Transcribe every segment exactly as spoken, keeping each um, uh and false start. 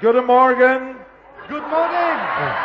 Guten Morgen. Good morning.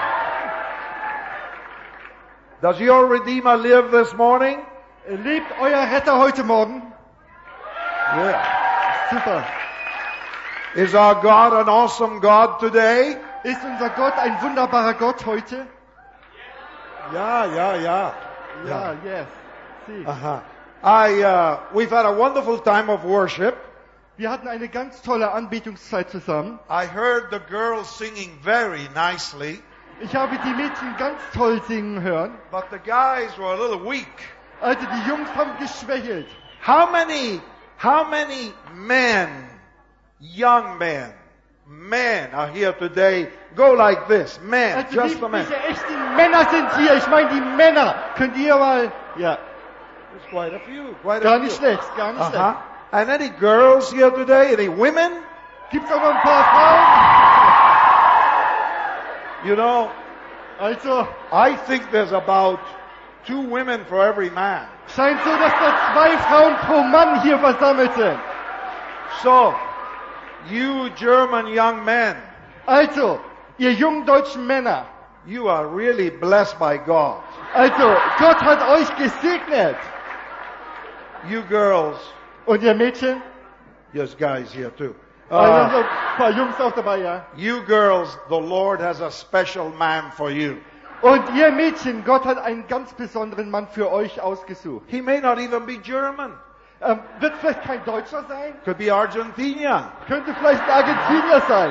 Does your Redeemer live this morning? Lebt euer Retter heute Morgen? Yeah. Super. Is our God an awesome God today? Ist unser Gott ein wunderbarer Gott heute? Yeah, yeah, yeah. Ja, yes. Sie. Uh-huh. I, uh, we've had a wonderful time of worship. Wir hatten eine ganz tolle Anbetungszeit zusammen. I heard the girls singing very nicely, Ich habe die Mädchen ganz toll singen hören. but the guys were a little weak. Also die Jungs haben geschwächelt. How many, how many men, young men, men are here today? Go like this, men, Also just wie a man. viele echte Männer sind hier? Ich meine die Männer. Könnt ihr mal... Ja, There's quite a few, quite a gar few. nicht schlecht, gar nicht Uh-huh. schlecht. And any girls here today? Any women? Gibt's auch noch ein paar Frauen? You know, Also, I think there's about two women for every man. scheint so, dass da zwei Frauen pro Mann hier versammelt sind. So, you German young men, Also, ihr jungen deutschen Männer. you are really blessed by God. Also, Gott hat euch gesegnet. You girls, Und ihr Mädchen? there's guys here too. Ah, hier sind Uh, so ein paar Jungs auch dabei, ja. you girls, the Lord has a special man for you. Und ihr Mädchen, Gott hat einen ganz besonderen Mann für euch ausgesucht. He may not even be German. Ähm, wird vielleicht kein Deutscher sein? Could be Argentinian. Könnte vielleicht ein Argentinier sein.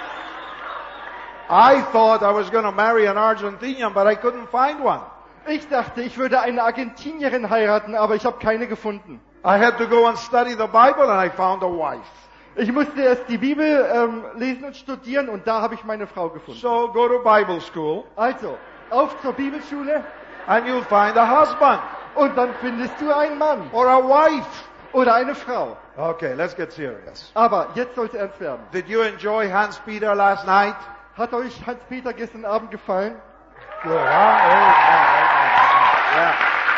I thought I was going to marry an Argentinian, but I couldn't find one. Ich dachte, ich würde eine Argentinierin heiraten, aber ich habe keine gefunden. I had to go and study the Bible and I found a wife. Ich musste erst die Bibel ähm, lesen und studieren und da habe ich meine Frau gefunden. So go to Bible school Also, auf zur Bibelschule and you'll find a husband und dann findest du einen Mann or a wife. oder eine Frau. Okay, let's get serious. Aber jetzt soll es ernst werden. Did you enjoy Hans Peter last night? Hat euch Hans-Peter gestern Abend gefallen? Good, huh? Amen, amen, yeah.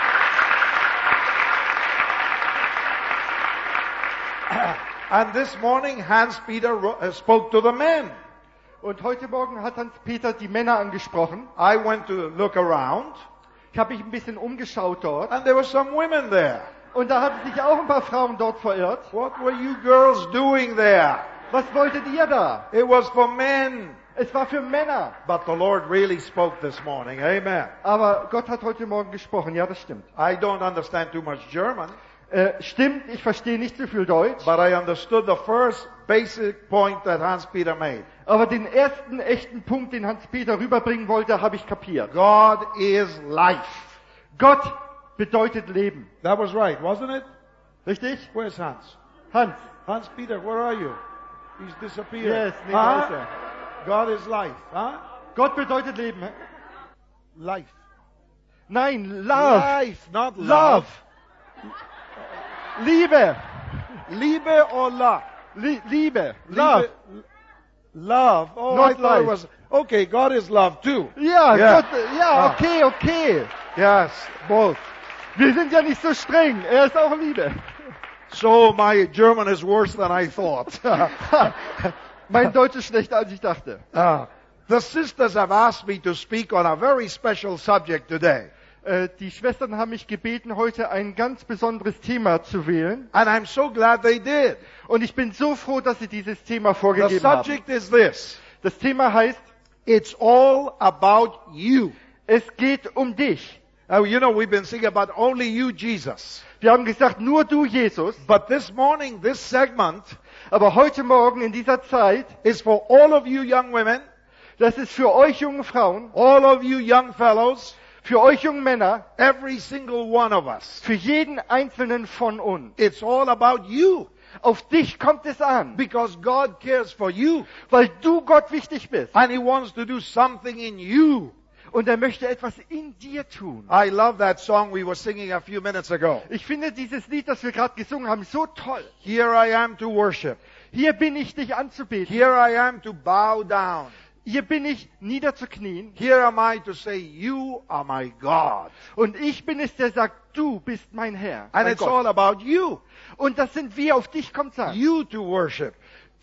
And this morning Hans Peter wrote, uh, spoke to the men. Und heute Morgen hat Hans-Peter die Männer angesprochen. I went to look around Ich habe mich ein bisschen umgeschaut dort. and there were some women there. Und da hatten sich auch ein paar Frauen dort verirrt. What were you girls doing there? Was wolltet ihr da? It was for men. Es war für Männer. But the Lord really spoke this morning. Amen. Aber Gott hat heute Morgen gesprochen. Ja, das stimmt. I don't understand too much German, Äh, stimmt, ich verstehe nicht so viel Deutsch. but I understood the first basic point that Hans Peter made. Aber den ersten echten Punkt, den Hans-Peter rüberbringen wollte, habe ich kapiert. God is life. Gott bedeutet Leben. That was right, wasn't it? Richtig? Where's Hans? Hans. Hans Peter, where are you? He's disappeared. Yes, nee, da ist huh? er. God is life. Huh? Gott bedeutet Leben. hä? Life. Nein, Love. Life, not Love. love. Liebe. Liebe or love? Lie- Liebe. Love. Liebe- Love. Oh, Not I thought it life. was, okay, God is love too. Ja, Ja. Gott, ja, Ah. okay, okay. Yes, both. Wir sind ja nicht so streng. Er ist auch Liebe. So my German is worse than I thought. Mein Deutsch ist schlechter, als ich dachte. Uh, the sisters have asked me to speak on a very special subject today. Äh, die Schwestern haben mich gebeten, heute ein ganz besonderes Thema zu wählen. And I'm so glad they did. Und ich bin so froh, dass sie dieses Thema The vorgegeben haben. subject is this. Das Thema heißt, It's all about you. es geht um dich. Now, you know, we've been singing about only you, Jesus. Wir haben gesagt, nur du, Jesus. But this morning, this segment Aber heute Morgen in dieser Zeit, is for all of you young women, das ist für euch jungen Frauen, all of you young fellows, für euch jungen Männer, every single one of us. für jeden einzelnen von uns. It's all about you. Auf dich kommt es an, Because God cares for you. weil du Gott wichtig bist. And He wants to do something in you. Und er möchte etwas in dir tun. I love that song we were singing a few minutes ago. Ich finde dieses Lied, das wir gerade gesungen haben, so toll. Here I am to worship. Hier bin ich, dich anzubeten. Here I am to bow down. Hier bin ich, niederzuknien. Here am I to say, you are my God. Und ich bin es, der sagt, du bist mein Herr. And mein it's Gott. all about you. Und das sind wir, auf dich kommt's an. You to worship.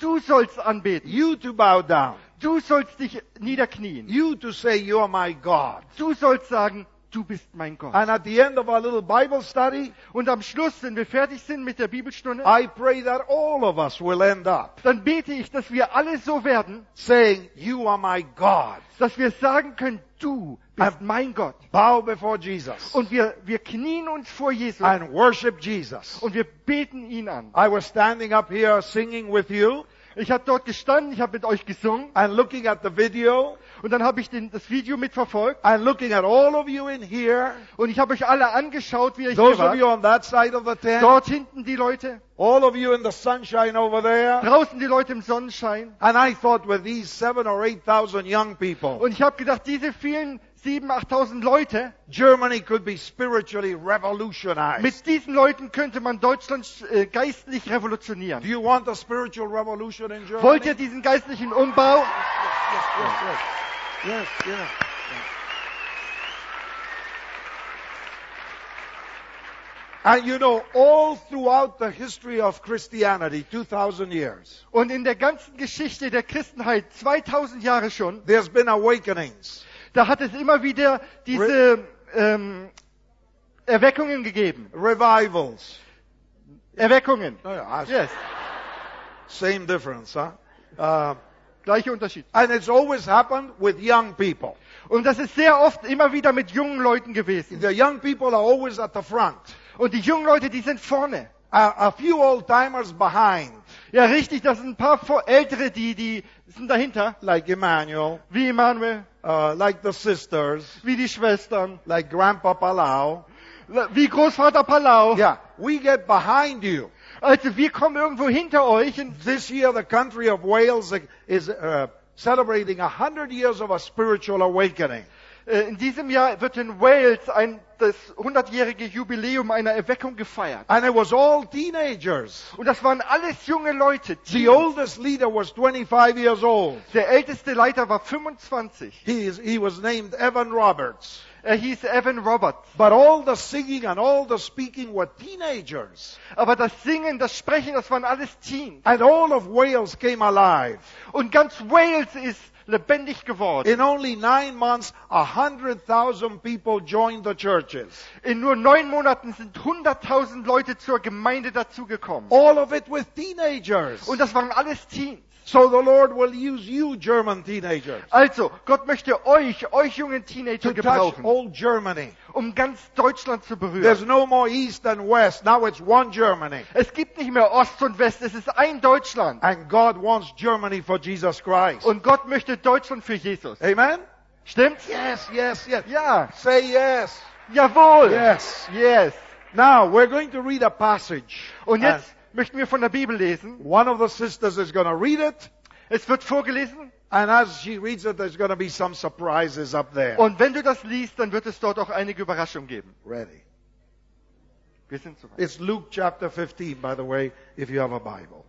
Du sollst anbeten. You to bow down. Du sollst dich niederknien. You to say, you're my God. Du sollst sagen, du bist mein Gott. And at the end of our little Bible study, Und am Schluss, wenn wir fertig sind mit der Bibelstunde, I pray that all of us will end up dann bete ich, dass wir alle so werden, saying, you are my God. dass wir sagen können, du bist mein Gott. Bow before Jesus Und wir, wir knien uns vor Jesus and worship Jesus. und wir beten ihn an. I was standing up here singing with you Ich habe dort gestanden, ich habe mit euch gesungen and looking at the video und dann habe ich den, das Video mitverfolgt and looking at all of you in here, und ich habe euch alle angeschaut, wie ihr hier those of you wart. on that side of the tent, Dort hinten die Leute, all of you in the sunshine over there. draußen die Leute im Sonnenschein. And I thought with these seven or eight thousand young people, Und ich habe gedacht, diese vielen sieben, achttausend Leute, Germany could be spiritually revolutionized. mit diesen Leuten könnte man Deutschland äh, geistlich revolutionieren. Do you want a spiritual revolution in Germany? Wollt ihr diesen geistlichen Umbau? Yes, yes, yes, yes, yes. And you know, all throughout the history of Christianity, two thousand years, Und in der ganzen Geschichte der Christenheit, zweitausend Jahre schon, there's been awakenings. da hat es immer wieder diese ähm, Erweckungen gegeben. Revivals. Erweckungen. Oh, yeah, Yes. same difference, huh? Uh, Gleicher Unterschied. and it's always happened with young people. Und das ist sehr oft immer wieder mit jungen Leuten gewesen. The young people are always at the front. Und die jungen Leute, die sind vorne. A, a few old timers behind, Ja, richtig, das sind ein paar vor- Ältere, die, die sind dahinter. like Emmanuel, Wie Emanuel, uh, like the sisters, wie die Schwestern, like Grandpa Palau. wie Großvater Palau. Yeah, we get behind you. Also wir kommen irgendwo hinter euch. Und This year, the country of Wales is uh, celebrating a hundred years of a spiritual awakening. äh, in diesem Jahr wird in Wales ein, das hundertjährige Jubiläum einer Erweckung gefeiert. And it was all teenagers. Und das waren alles junge Leute. The oldest leader was twenty-five years old. Der älteste Leiter war fünfundzwanzig. He, is, he was named Evan Roberts. Er hieß Evan Roberts. But all the singing and all the speaking were teenagers. Aber das Singen, das Sprechen, das waren alles Teens. And all of Wales came alive. Und ganz Wales ist lebendig geworden. In only nine months, a hundred thousand people joined the churches. In nur neun Monaten sind hunderttausend Leute zur Gemeinde dazugekommen. All of it with teenagers. Und das waren alles Teens. So the Lord will use you, German teenagers, Also, Gott möchte euch, euch jungen Teenager to touch gebrauchen, old Germany. um ganz Deutschland zu berühren. There's no more East and West. Now it's one Germany. Es gibt nicht mehr Ost und West, es ist ein Deutschland. And God wants Germany for Jesus Christ. Und Gott möchte Deutschland für Jesus. Amen? Stimmt's? Yes, yes, yes. Ja. Say yes. Jawohl. Yes. Yes. Now, we're going to read a passage. Und jetzt möchten wir von der Bibel lesen. One of the sisters is going to read it. Es wird vorgelesen. And as she reads it, there's going to be some surprises up there. Und wenn du das liest, dann wird es dort auch einige Überraschungen geben. Ready. Wir sind soweit. It's Luke chapter fifteen, by the way, if you have a Bible.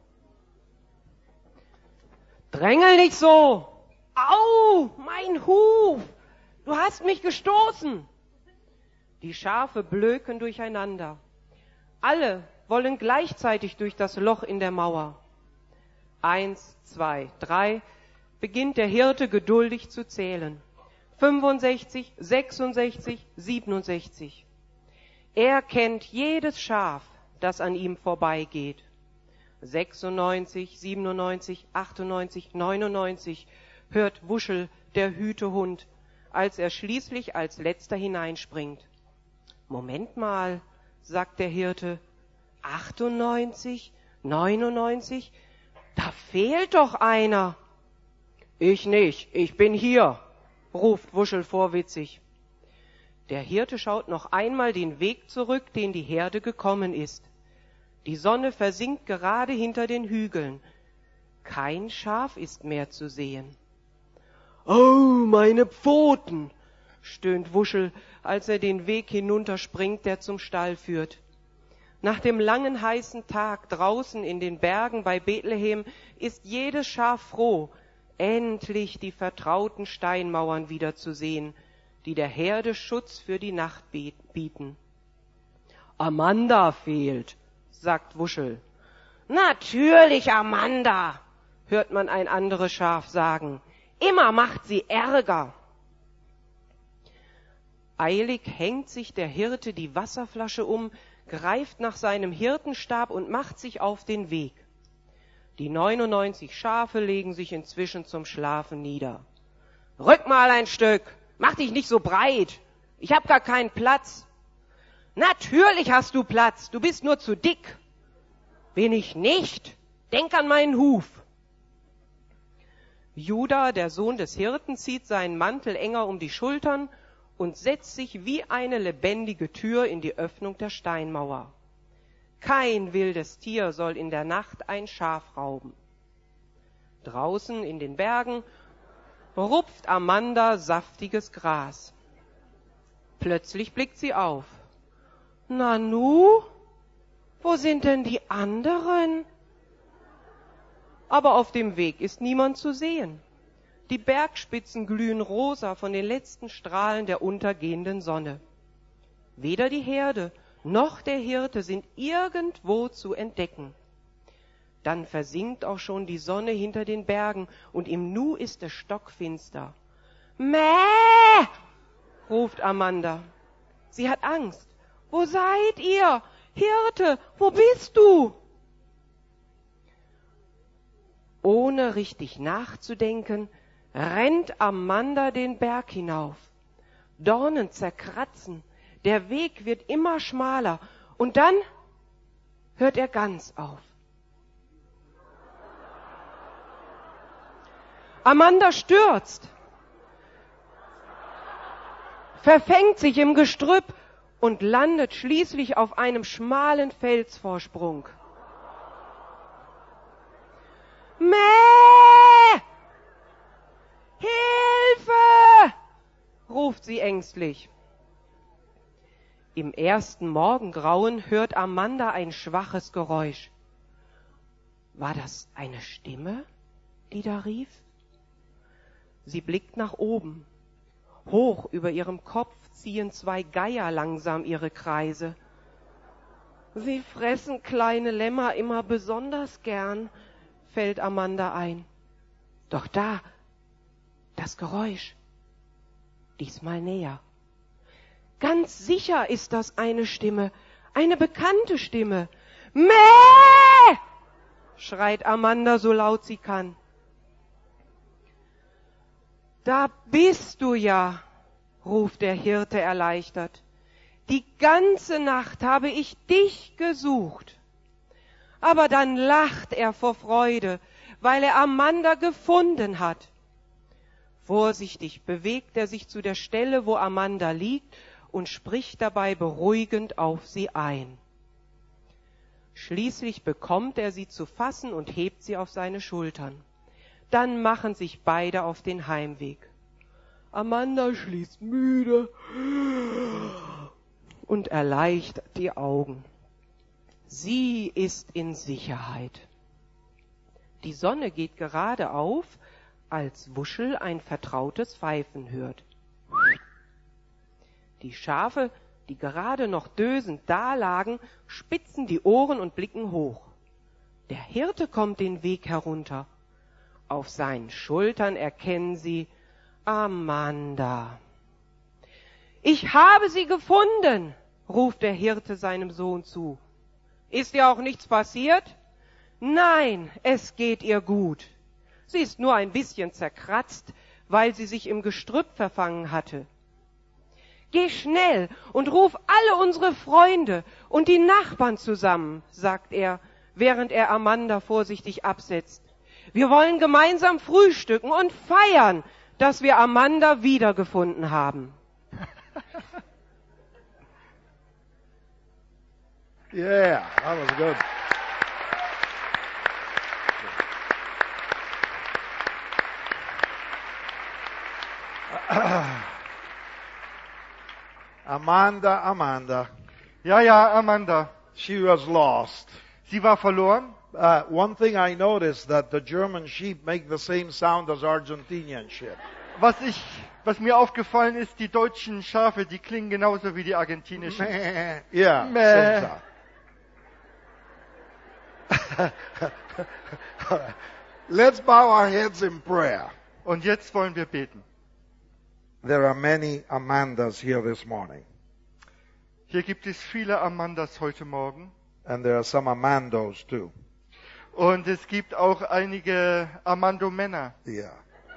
Drängel nicht so! Au, mein Huf! Du hast mich gestoßen! Die Schafe blöken durcheinander. Alle wollen gleichzeitig durch das Loch in der Mauer. Eins, zwei, drei, beginnt der Hirte geduldig zu zählen. fünfundsechzig, sechsundsechzig, siebenundsechzig. Er kennt jedes Schaf, das an ihm vorbeigeht. sechsundneunzig, siebenundneunzig, achtundneunzig, neunundneunzig hört Wuschel, der Hütehund, als er schließlich als letzter hineinspringt. Moment mal, sagt der Hirte, achtundneunzig, neunundneunzig, da fehlt doch einer. Ich nicht, ich bin hier, ruft Wuschel vorwitzig. Der Hirte schaut noch einmal den Weg zurück, den die Herde gekommen ist. Die Sonne versinkt gerade hinter den Hügeln. Kein Schaf ist mehr zu sehen. Oh, meine Pfoten, stöhnt Wuschel, als er den Weg hinunterspringt, der zum Stall führt. Nach dem langen heißen Tag draußen in den Bergen bei Bethlehem ist jedes Schaf froh, endlich die vertrauten Steinmauern wiederzusehen, die der Herde Schutz für die Nacht bieten. Amanda fehlt, sagt Wuschel. Natürlich Amanda, hört man ein anderes Schaf sagen. Immer macht sie Ärger. Eilig hängt sich der Hirte die Wasserflasche um, greift nach seinem Hirtenstab und macht sich auf den Weg. Die neunundneunzig Schafe legen sich inzwischen zum Schlafen nieder. Rück mal ein Stück, mach dich nicht so breit, ich hab gar keinen Platz. Natürlich hast du Platz, du bist nur zu dick. Bin ich nicht, denk an meinen Huf. Judah, der Sohn des Hirten, zieht seinen Mantel enger um die Schultern und setzt sich wie eine lebendige Tür in die Öffnung der Steinmauer. Kein wildes Tier soll in der Nacht ein Schaf rauben. Draußen in den Bergen rupft Amanda saftiges Gras. Plötzlich blickt sie auf. Nanu, wo sind denn die anderen? Aber auf dem Weg ist niemand zu sehen. Die Bergspitzen glühen rosa von den letzten Strahlen der untergehenden Sonne. Weder die Herde noch der Hirte sind irgendwo zu entdecken. Dann versinkt auch schon die Sonne hinter den Bergen und im Nu ist es stockfinster. Mäh! Ruft Amanda. Sie hat Angst. Wo seid ihr? Hirte, wo bist du? Ohne richtig nachzudenken, rennt Amanda den Berg hinauf. Dornen zerkratzen, der Weg wird immer schmaler und dann hört er ganz auf. Amanda stürzt, verfängt sich im Gestrüpp und landet schließlich auf einem schmalen Felsvorsprung. Mäh! Hilfe! Ruft sie ängstlich. Im ersten Morgengrauen hört Amanda ein schwaches Geräusch. War das eine Stimme, die da rief? Sie blickt nach oben. Hoch über ihrem Kopf ziehen zwei Geier langsam ihre Kreise. Sie fressen kleine Lämmer immer besonders gern, fällt Amanda ein. Doch da, das Geräusch, diesmal näher. Ganz sicher ist das eine Stimme, eine bekannte Stimme. Mäh! Schreit Amanda so laut sie kann. Da bist du ja, ruft der Hirte erleichtert. Die ganze Nacht habe ich dich gesucht. Aber dann lacht er vor Freude, weil er Amanda gefunden hat. Vorsichtig bewegt er sich zu der Stelle, wo Amanda liegt, und spricht dabei beruhigend auf sie ein. Schließlich bekommt er sie zu fassen und hebt sie auf seine Schultern. Dann machen sich beide auf den Heimweg. Amanda schließt müde und erleichtert die Augen. Sie ist in Sicherheit. Die Sonne geht gerade auf, als Wuschel ein vertrautes Pfeifen hört. Die Schafe, die gerade noch dösend dalagen, spitzen die Ohren und blicken hoch. Der Hirte kommt den Weg herunter. Auf seinen Schultern erkennen sie Amanda. Ich habe sie gefunden, ruft der Hirte seinem Sohn zu. Ist ihr auch nichts passiert? Nein, es geht ihr gut. Sie ist nur ein bisschen zerkratzt, weil sie sich im Gestrüpp verfangen hatte. Geh schnell und ruf alle unsere Freunde und die Nachbarn zusammen, sagt er, während er Amanda vorsichtig absetzt. Wir wollen gemeinsam frühstücken und feiern, dass wir Amanda wiedergefunden haben. Yeah, that was good. Amanda, Amanda. Ja, ja, Amanda. She was lost. Sie war verloren. Uh, one thing I noticed that the German sheep make the same sound as Argentinian sheep. Was ich, was mir aufgefallen ist, die deutschen Schafe, die klingen genauso wie die argentinischen. Meh. Yeah, Meh. same sound. Let's bow our heads in prayer. Und jetzt wollen wir beten. There are many Amandas here this morning. Hier gibt es viele Amandas heute Morgen. And there are some Amandos too. Und es gibt auch einige Amando-Männer. Yeah.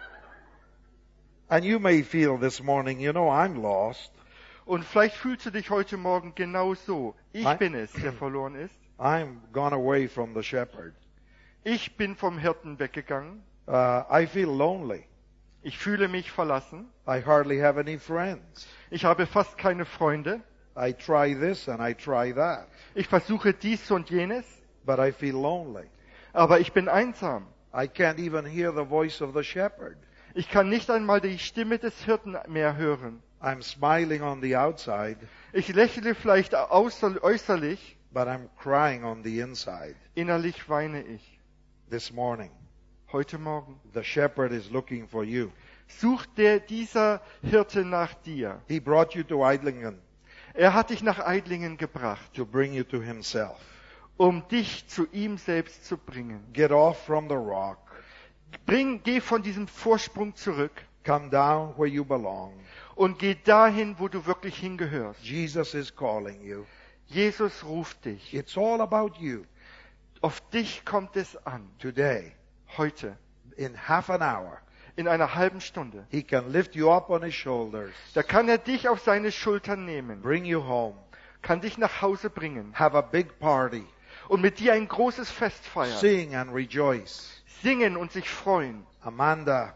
And you may feel this morning, you know, I'm lost. Und vielleicht fühlst du dich heute Morgen genau so. Ich Nein. bin es, der verloren ist. I'm gone away from the shepherd. Ich bin vom Hirten weggegangen. Uh, I feel lonely. Ich fühle mich verlassen. I hardly have any friends. Ich habe fast keine Freunde. I try this and I try that. Ich versuche dies und jenes, But I feel lonely. aber ich bin einsam. I can't even hear the voice of the shepherd. Ich kann nicht einmal die Stimme des Hirten mehr hören. I'm smiling on the outside, Ich lächle vielleicht außer, äußerlich, but I'm crying on the inside. innerlich weine ich. This morning, Heute Morgen the shepherd is looking for you. sucht der, dieser Hirte nach dir. He brought you to Eidlingen Er hat dich nach Eidlingen gebracht, to bring you to himself. um dich zu ihm selbst zu bringen. Get off from the rock. Bring, geh von diesem Vorsprung zurück Come down where you belong. und geh dahin, wo du wirklich hingehörst. Jesus is calling you. Jesus ruft dich. It's all about you. Auf dich kommt es an. Today, Heute, in half an hour, in einer halben Stunde. he can lift you up on his shoulders, Da kann er dich auf seine Schultern nehmen, bring you home, kann dich nach Hause bringen have a big party, und mit dir ein großes Fest feiern, sing and rejoice. singen und sich freuen. Amanda,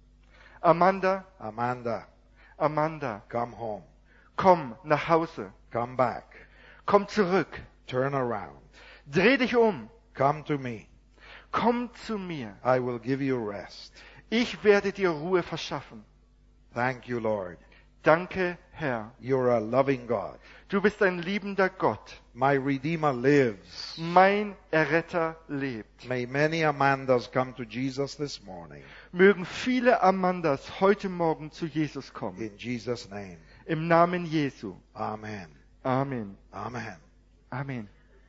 Amanda, Amanda, Amanda, come home. komm nach Hause. Come back. Komm zurück. Turn around. Dreh dich um. Come to me. Komm zu mir. I will give you rest. Ich werde dir Ruhe verschaffen. Thank you, Lord. Danke, Herr. You're a loving God. Du bist ein liebender Gott. My Redeemer lives. Mein Erretter lebt. May many Amandas come to Jesus this morning. Mögen viele Amandas heute Morgen zu Jesus kommen. In Jesus' name. Im Namen Jesu. Amen. Amen. Amen. Amen.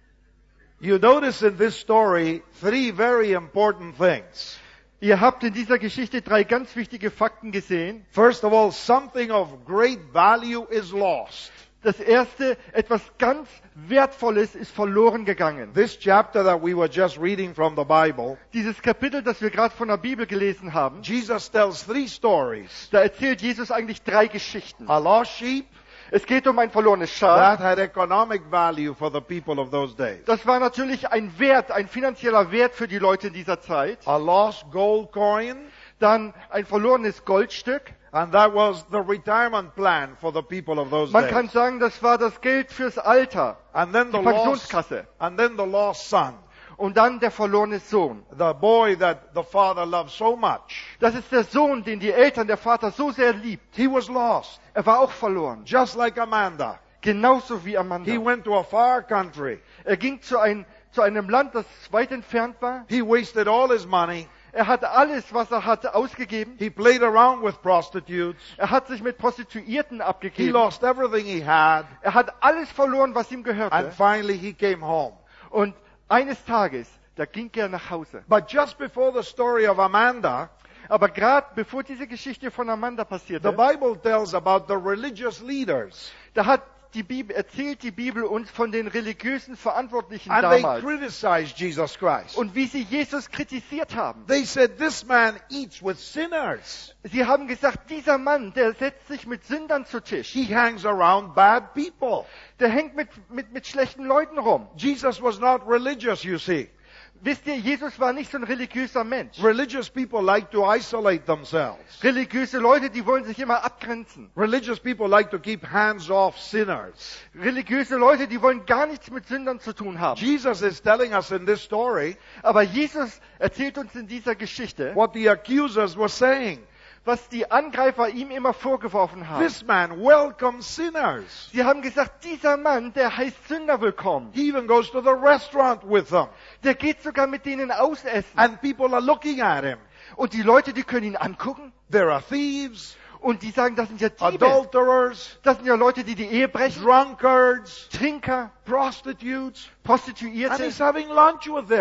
You notice in this story three very important things. Ihr habt in dieser Geschichte drei ganz wichtige Fakten gesehen. First of all, something of great value is lost. Das erste, etwas ganz Wertvolles ist verloren gegangen. This chapter that we were just reading from the Bible, Dieses Kapitel, das wir gerade von der Bibel gelesen haben, Jesus tells three stories. da erzählt Jesus eigentlich drei Geschichten. A lost sheep, Es geht um ein verlorenes Schaf. that had economic value for the people of those days. Das war natürlich ein Wert, ein finanzieller Wert für die Leute in dieser Zeit. A lost gold coin, Dann ein verlorenes Goldstück. and that was the retirement plan for the people of those Man kann days. sagen, das war das Geld fürs Alter. And then the Die lost, Pensionskasse. and then the lost son, Und dann der verlorene Sohn. the boy that the father loved so much. Das ist der Sohn, den die Eltern, der Vater so sehr liebt. He was lost, Er war auch verloren. just like Amanda. Genauso wie He Amanda. went to a far country. Er ging zu, ein, zu einem Land, das weit entfernt war. He wasted all his money. Er hat alles, was er hatte, ausgegeben. He played around with prostitutes. Er hat sich mit Prostituierten He abgegeben. lost everything he had. Er hat alles verloren, was ihm gehörte. And finally he came home. Und eines Tages, da ging er nach Hause. But just before the story of Amanda, Aber gerade bevor diese Geschichte von Amanda the passierte, Bible tells about the religious leaders. da hat die Bibel, erzählt die Bibel uns von den religiösen Verantwortlichen And they damals. criticized Jesus Christ. Und wie sie Jesus kritisiert haben. They said, this man eats with sinners. Sie haben gesagt, dieser Mann, der setzt sich mit Sündern zu Tisch. He hangs around bad people. Der hängt mit, mit, mit schlechten Leuten rum. Jesus was not religious, you see. Wisst ihr, Jesus war nicht so ein religiöser Mensch. Religious people like to isolate themselves. Religiöse Leute, die wollen sich immer abgrenzen. Religious people like to keep hands off sinners. Religiöse Leute, die wollen gar nichts mit Sündern zu tun haben. Jesus is telling us in this story Aber Jesus erzählt uns in dieser Geschichte, what the accusers were saying. was die Angreifer ihm immer vorgeworfen haben. This man welcomes sinners. Sie haben gesagt, dieser Mann, der heißt Sünder willkommen. He even goes to the restaurant with them. Der geht sogar mit denen ausessen. And people are looking at him. Und die Leute, die können ihn angucken. There are thieves, Und die sagen, das sind ja Diebe. adulterers, Das sind ja Leute, die die Ehe brechen. drunkards, Trinker, prostitutes. And Prostituierte. he's having lunch with them.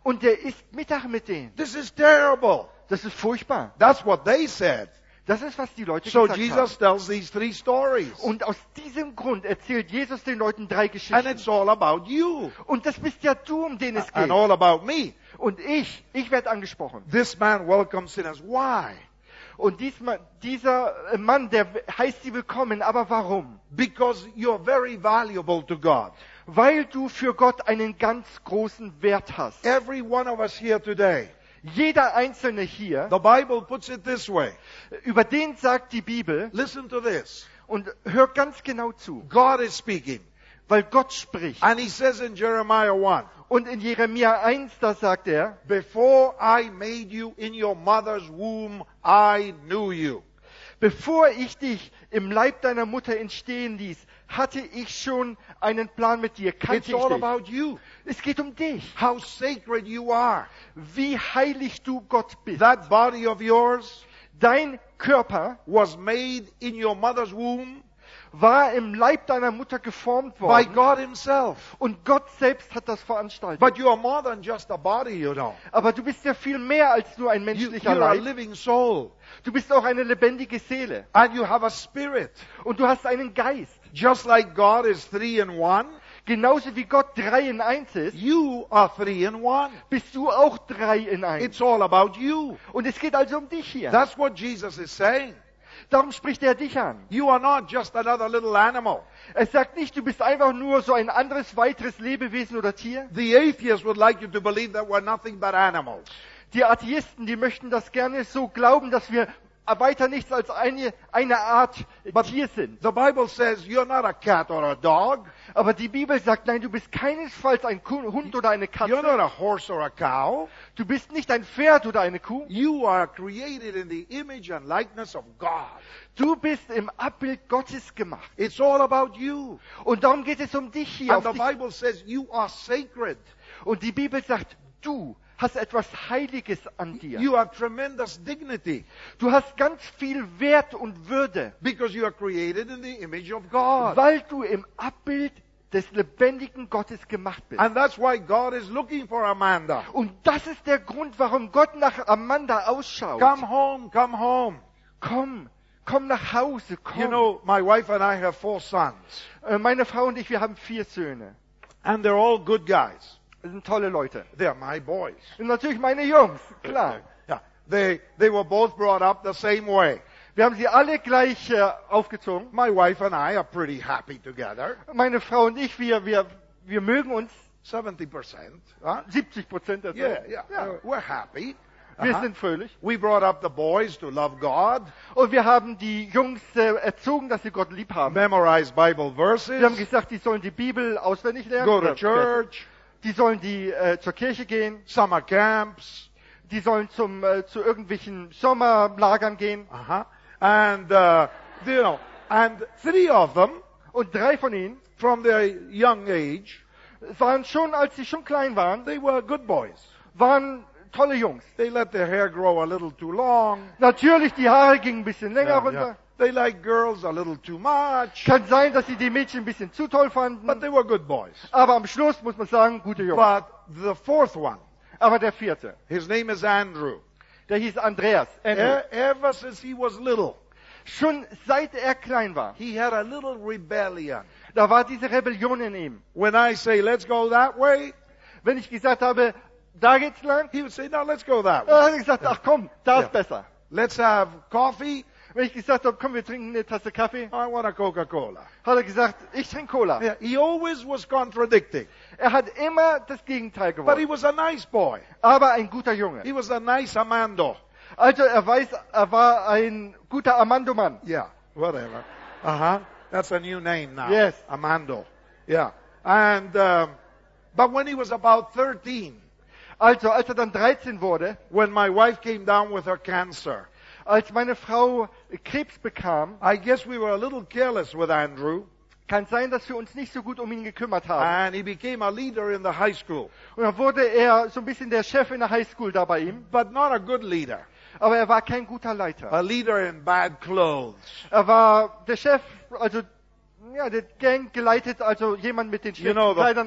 Und der isst Mittag mit denen. This is terrible. Das ist furchtbar. That's what they said. Das ist, was die Leute So gesagt Jesus haben. tells these three stories. Und aus diesem Grund erzählt Jesus den Leuten drei And Geschichten. it's all about you. Und das bist ja du, um den es And geht. all about me. Und ich, ich werde angesprochen. This man welcomes sinners. Why? Und diesmal, dieser Mann, der heißt sie willkommen. Aber warum? Because you're very valuable to God. Weil du für Gott einen ganz großen Wert hast. Every one of us here today. Jeder Einzelne hier, The Bible puts it this way. über den sagt die Bibel, Listen to this. und hör ganz genau zu, God is speaking. weil Gott spricht. And he says in Jeremiah one, Und in Jeremia eins, da sagt er, before I made you in your mother's womb, I knew you. bevor ich dich im Leib deiner Mutter entstehen ließ, hatte ich schon einen Plan mit dir, kannte It's ich all dich. about you. Es geht um dich, How sacred you are. wie heilig du Gott bist. That body of yours Dein Körper was made in your mother's womb war im Leib deiner Mutter geformt by worden God himself. und Gott selbst hat das veranstaltet. But you are more than just a body, you know. Aber du bist ja viel mehr als nur ein You, menschlicher you're a Leib. living soul. Du bist auch eine lebendige Seele. And you have a spirit. Und du hast einen Geist. Just like God is three in one, Genauso wie Gott drei in eins ist, you are three in one. bist du auch drei in eins. It's all about you. Und es geht also um dich hier. That's what Jesus is saying. Darum spricht er dich an. You are not just another little animal. Er sagt nicht, du bist einfach nur so ein anderes, weiteres Lebewesen oder Tier. The atheists would like you to believe that we're nothing but animals. Die Atheisten, die möchten das gerne so glauben, dass wir weiter nichts als eine, eine Art Tier sind. The Bible says you're not a cat or a dog. Aber die Bibel sagt, nein, du bist keinesfalls ein Kuh- Hund oder eine You're not Katze. a horse or a cow. Du bist nicht ein Pferd oder eine Kuh. You are created in the image and likeness of God. Du bist im Abbild Gottes gemacht. It's all about you. Und darum geht es um dich hier. And Auf the dich. Bible says you are sacred. Und die Bibel sagt, du hast etwas Heiliges an dir. You have tremendous dignity Du hast ganz viel Wert und Würde, because you are created in the image of God. weil du im Abbild des lebendigen Gottes gemacht bist. And that's why God is looking for Amanda. Und das ist der Grund, warum Gott nach Amanda ausschaut. Come home, come home. Komm, komm nach Hause, komm. You know, my wife and I have four sons. Äh, Meine Frau und ich, wir haben vier Söhne. And they're all good guys. Das sind tolle Leute. They're my boys. Und natürlich meine Jungs, klar. Yeah. They, they were both brought up the same way. Wir haben sie alle gleich äh, aufgezogen. My wife and I are pretty happy together. Meine Frau und ich, wir, wir, wir mögen uns seventy percent. Huh? siebzig Prozent der Yeah, Zeit. yeah. Ja. Uh, we're happy. Wir Uh-huh. sind fröhlich. We brought up the boys to love God, Und wir haben die Jungs äh, erzogen, dass sie Gott lieb haben. memorize Bible Wir haben verses, gesagt, die sollen die Bibel auswendig lernen. go to oder- church, Die sollen die äh, zur Kirche gehen. summer camps. Die sollen zum, äh, zu irgendwelchen Sommerlagern gehen. Uh-huh. And, uh, you know, and three of them, Und drei von ihnen from their young age, waren schon, als sie schon klein waren, they were good boys. waren tolle Jungs. They let their hair grow a little too long. Natürlich, die Haare gingen ein bisschen länger Yeah, runter. yeah. They like girls a little too much. Kann sein, dass sie die Mädchen ein bisschen zu toll But fanden. they were good boys. Aber am Schluss muss man sagen, gute Jungs. But the fourth one, Aber der vierte, his name is Andrew. der hieß Andreas. Andrew. E- ever since he was little, Schon seit er klein war, he had a little rebellion. da war diese Rebellion in ihm. When I say, let's go that way, Wenn ich gesagt habe, da geht's lang, he would say, no, let's go that dann way. hat er gesagt, ach komm, da ist Ja. besser. Let's have coffee. Wenn ich gesagt habe, komm, wir trinken eine Tasse Kaffee, I want a Coca-Cola. hat er gesagt, ich trinke Cola. Yeah, he always was contradicting. Er hat immer das Gegenteil But he gewollt. was a nice boy. Aber ein guter Junge. He was a nice Amando. Also er weiß, er war ein guter Amandomann. Yeah, whatever. Uh-huh. That's a new name now. Yes. Amando. Yeah. And, um, but when he was about thirteen, Also als er dann dreizehn wurde, when my wife came down with her cancer, als meine Frau Krebs bekam, I guess we were a little careless with Andrew, kann sein, dass wir uns nicht so gut um ihn gekümmert haben. and he became a leader in the high school, Und dann wurde er so ein bisschen der Chef in der Highschool da bei ihm. but not a good leader. Aber er war kein guter Leiter. A leader in bad clothes. Er war der Chef, also ja, der Gang geleitet, also jemand mit den You schlechten know, the- Kleidern an.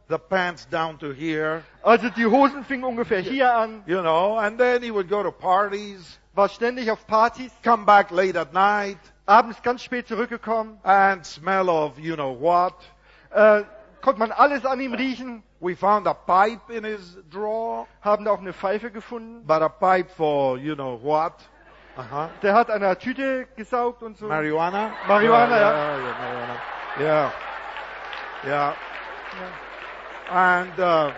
the pants down to here, Also die Hosen fingen ungefähr hier an, you know, and then he would go to parties, war ständig auf Partys, come back late at night, abends ganz spät zurückgekommen, and smell of you know what. äh, konnte man alles an ihm riechen, We found a pipe in his drawer, haben auch eine Pfeife gefunden. but a pipe for you know what. Uh-huh. Der hat an einer Tüte gesaugt und so. Marijuana? Marijuana, yeah. ja. Yeah, yeah, marijuana. Yeah. Yeah. And, uh,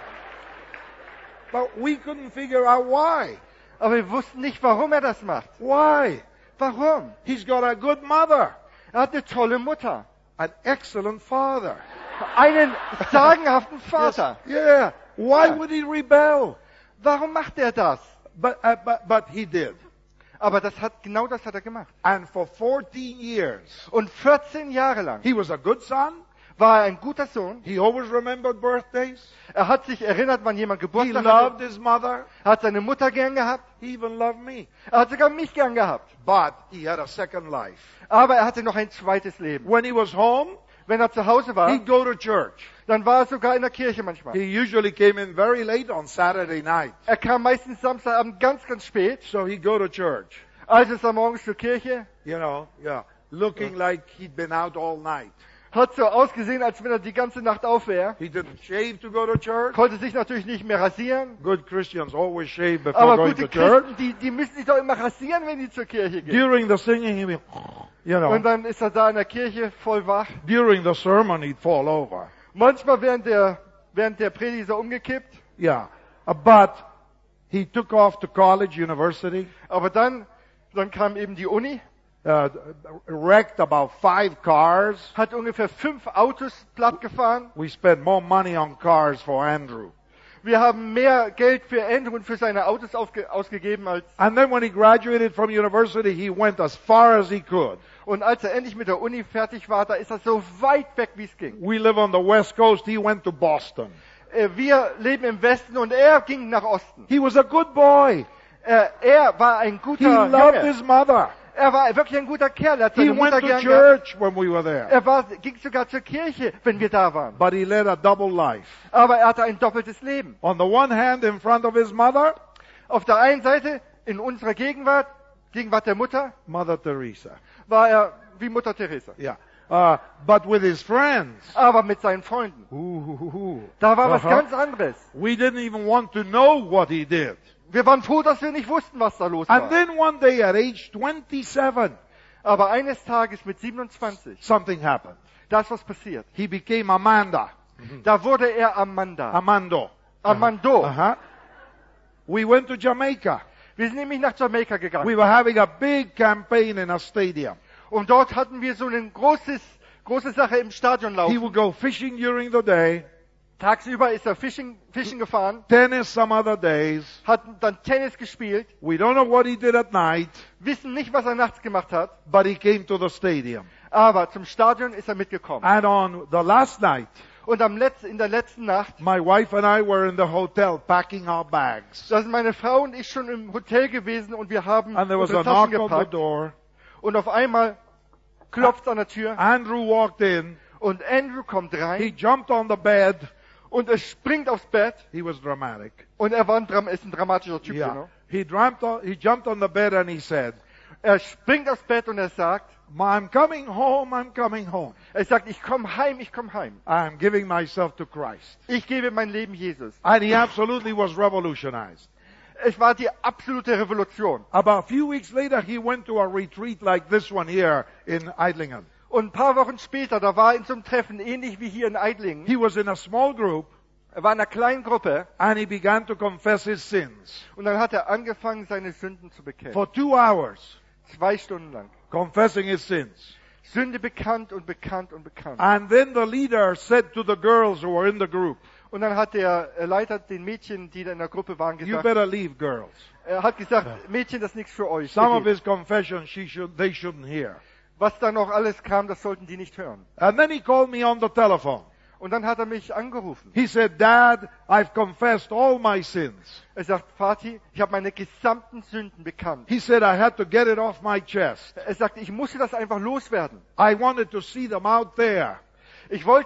but we couldn't figure out why. Aber wir wussten nicht, warum er das macht. Why? Warum? He's got a good mother, Er hat eine tolle Mutter. an excellent father. Einen sagenhaften Vater. Yeah. Why Yeah. would he rebel? Warum macht er das? But, uh, but, but he did. Aber das hat, genau das hat er gemacht. And for fourteen years, Und vierzehn Jahre lang he was a good son. war er ein guter Sohn. He always remembered birthdays. Er hat sich erinnert, wann jemand He Geburtstag loved hatte. his mother. Er hat seine Mutter gern gehabt. He even loved me. Er hat sogar mich gern gehabt. But he had a second life. Aber er hatte noch ein zweites Leben. When he was home, Wenn er zu Hause war, he'd go to church. dann war er sogar in der Kirche manchmal. He usually came in very late on Saturday night. Er kam meistens Samstagabend ganz, ganz spät. So he'd go to church. Also ist er morgens zur Kirche. You know, yeah. Looking like he'd been out all night. Hat so ausgesehen, als wenn er die ganze Nacht auf wäre. He didn't shave to go to church. Konnte sich natürlich nicht mehr rasieren. Good Christians always shave before Aber going gute to church. Christen, die, die müssen sich doch immer rasieren, wenn die zur Kirche gehen. During the singing, he'd be, you Und know, dann ist er da in der Kirche voll wach. during the sermon, he'd fall over. Manchmal während der, während der Predigt ist er umgekippt. Yeah. Uh, But he took off to college, university, Aber dann, dann kam eben die Uni. uh, wrecked about five cars. Hat ungefähr fünf Autos platt gefahren. We spent more money on cars for Andrew. Wir haben mehr Geld für Andrew und für seine Autos aufge, ausgegeben als. And then when he graduated from university, he went as far as he could. Und als er endlich mit der Uni fertig war, da ist er so weit weg, wie es ging. We live on the West Coast. He went to Boston. Äh, Wir leben im Westen und er ging nach Osten. He was a good boy. Äh, Er war ein He guter loved Junge. his mother. Er war wirklich ein guter Kerl. Er hat He seine Mutter went to gern gehabt. church when we were there. Er war, ging sogar zur Kirche, wenn wir da waren. But he led a double life. Aber er hatte ein doppeltes Leben. On the one hand, in front of his mother, Auf der einen Seite, in unserer Gegenwart, Gegenwart der Mutter, Mother Teresa. war er wie Mutter Teresa. Yeah. Uh, but with his friends, Aber mit seinen Freunden, ooh, da war was Uh-huh. ganz anderes. we didn't even want to know what he did. Wir waren froh, dass wir nicht wussten, was da los And war. then one day at age twenty-seven, Aber eines Tages mit siebenundzwanzig, something happened. da ist was passiert. He became Amanda. Da wurde er Amanda. Amando. Amando. Uh-huh. We went to Jamaica. Wir sind nämlich nach Jamaika gegangen. We were having a big campaign in a stadium. Und dort hatten wir so eine großes, große Sache im Stadion He laufen. would go fishing during the day, Tagsüber ist er Fishing, Fishing gefahren, tennis some other days. hat dann Tennis gespielt, We don't know what he did at night, wissen nicht, was er nachts gemacht hat, but he came to the stadium. aber zum Stadion ist er mitgekommen. And on the last night, Und am Letz-, in der letzten Nacht, my wife and I were in the hotel packing our bags. da sind meine Frau und ich schon im Hotel gewesen und wir haben And there was a unsere Taschen knock on the gepackt. door. Und auf einmal klopft an der Tür Andrew walked in. und Andrew kommt He rein jumped on the bed. und er springt aufs Bett He was dramatic. und er war ein, Dram ist ein dramatischer Typ. Yeah. Genau. He jumped on, he jumped on the bed and he said, Er springt aufs Bett und er sagt, I'm coming home, I'm coming home. er sagt, ich komme heim, ich komme heim. I'm giving myself to Christ. Ich gebe mein Leben Jesus. And he absolutely was revolutionized. Es war die absolute Revolution. About a few weeks later, he went to a retreat like this one here in Eidlingen. Und ein paar Wochen später, da war er in so einem Treffen, ähnlich wie hier in Eidlingen. He was in a small group Er war in einer kleinen Gruppe and he began to confess his sins und dann hat er angefangen, seine Sünden zu bekennen. for two hours, Zwei Stunden lang. confessing his sins. Sünde bekannt und bekannt und bekannt. And then the leader said to the girls who were in the group, Und dann hat der Leiter den Mädchen, die da in der Gruppe waren, you gesagt, better leave, girls. er hat gesagt, Mädchen, das ist nichts für euch. Some of his confessions she should, they shouldn't hear. Was da noch alles kam, das sollten die nicht hören. And then he called me on the telephone. Und dann hat er mich angerufen. He said, Dad, I've confessed all my sins. Er sagt, Vati, ich habe meine gesamten Sünden bekannt. He said, I had to get it off my chest. Er sagt, ich musste das einfach loswerden. I wanted to see them out there. Ich wollte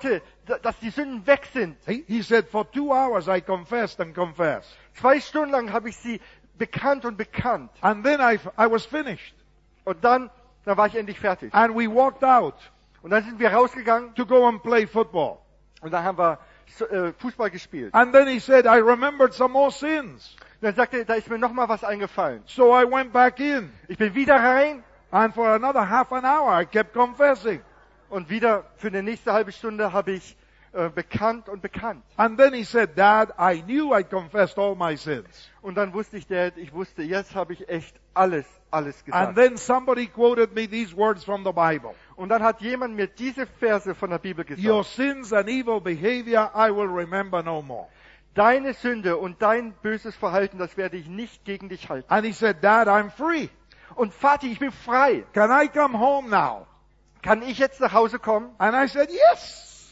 d- dass die Sünden weg sind. He, he said, for two hours I confessed and confessed. Zwei Stunden lang habe ich sie bekannt und bekannt. And then I, I was finished. Und dann, dann war ich endlich fertig. And we walked out Und dann sind wir rausgegangen to go and play football. und dann haben wir so, äh, Fußball gespielt. And then he said, I remembered some more sins. Und dann sagte er, da ist mir noch mal was eingefallen. So I went back in. Ich bin wieder rein And for another half an hour I kept confessing. und wieder für die nächste halbe Stunde habe ich äh, bekannt und bekannt. And then he said, Dad, I knew I'd confessed all my sins. Und dann wusste ich, Dad, ich wusste, jetzt habe ich echt alles, alles And gesagt. then somebody quoted me these words from the Bible. Und dann hat jemand mir diese Verse von der Bibel Your gesagt. sins and evil behavior I will remember no more. Deine Sünde und dein böses Verhalten, das werde ich nicht gegen dich halten. And he said, Dad, I'm free. Und Vati, ich bin frei. Can I come home now? Kann ich jetzt nach Hause kommen? And I said, yes.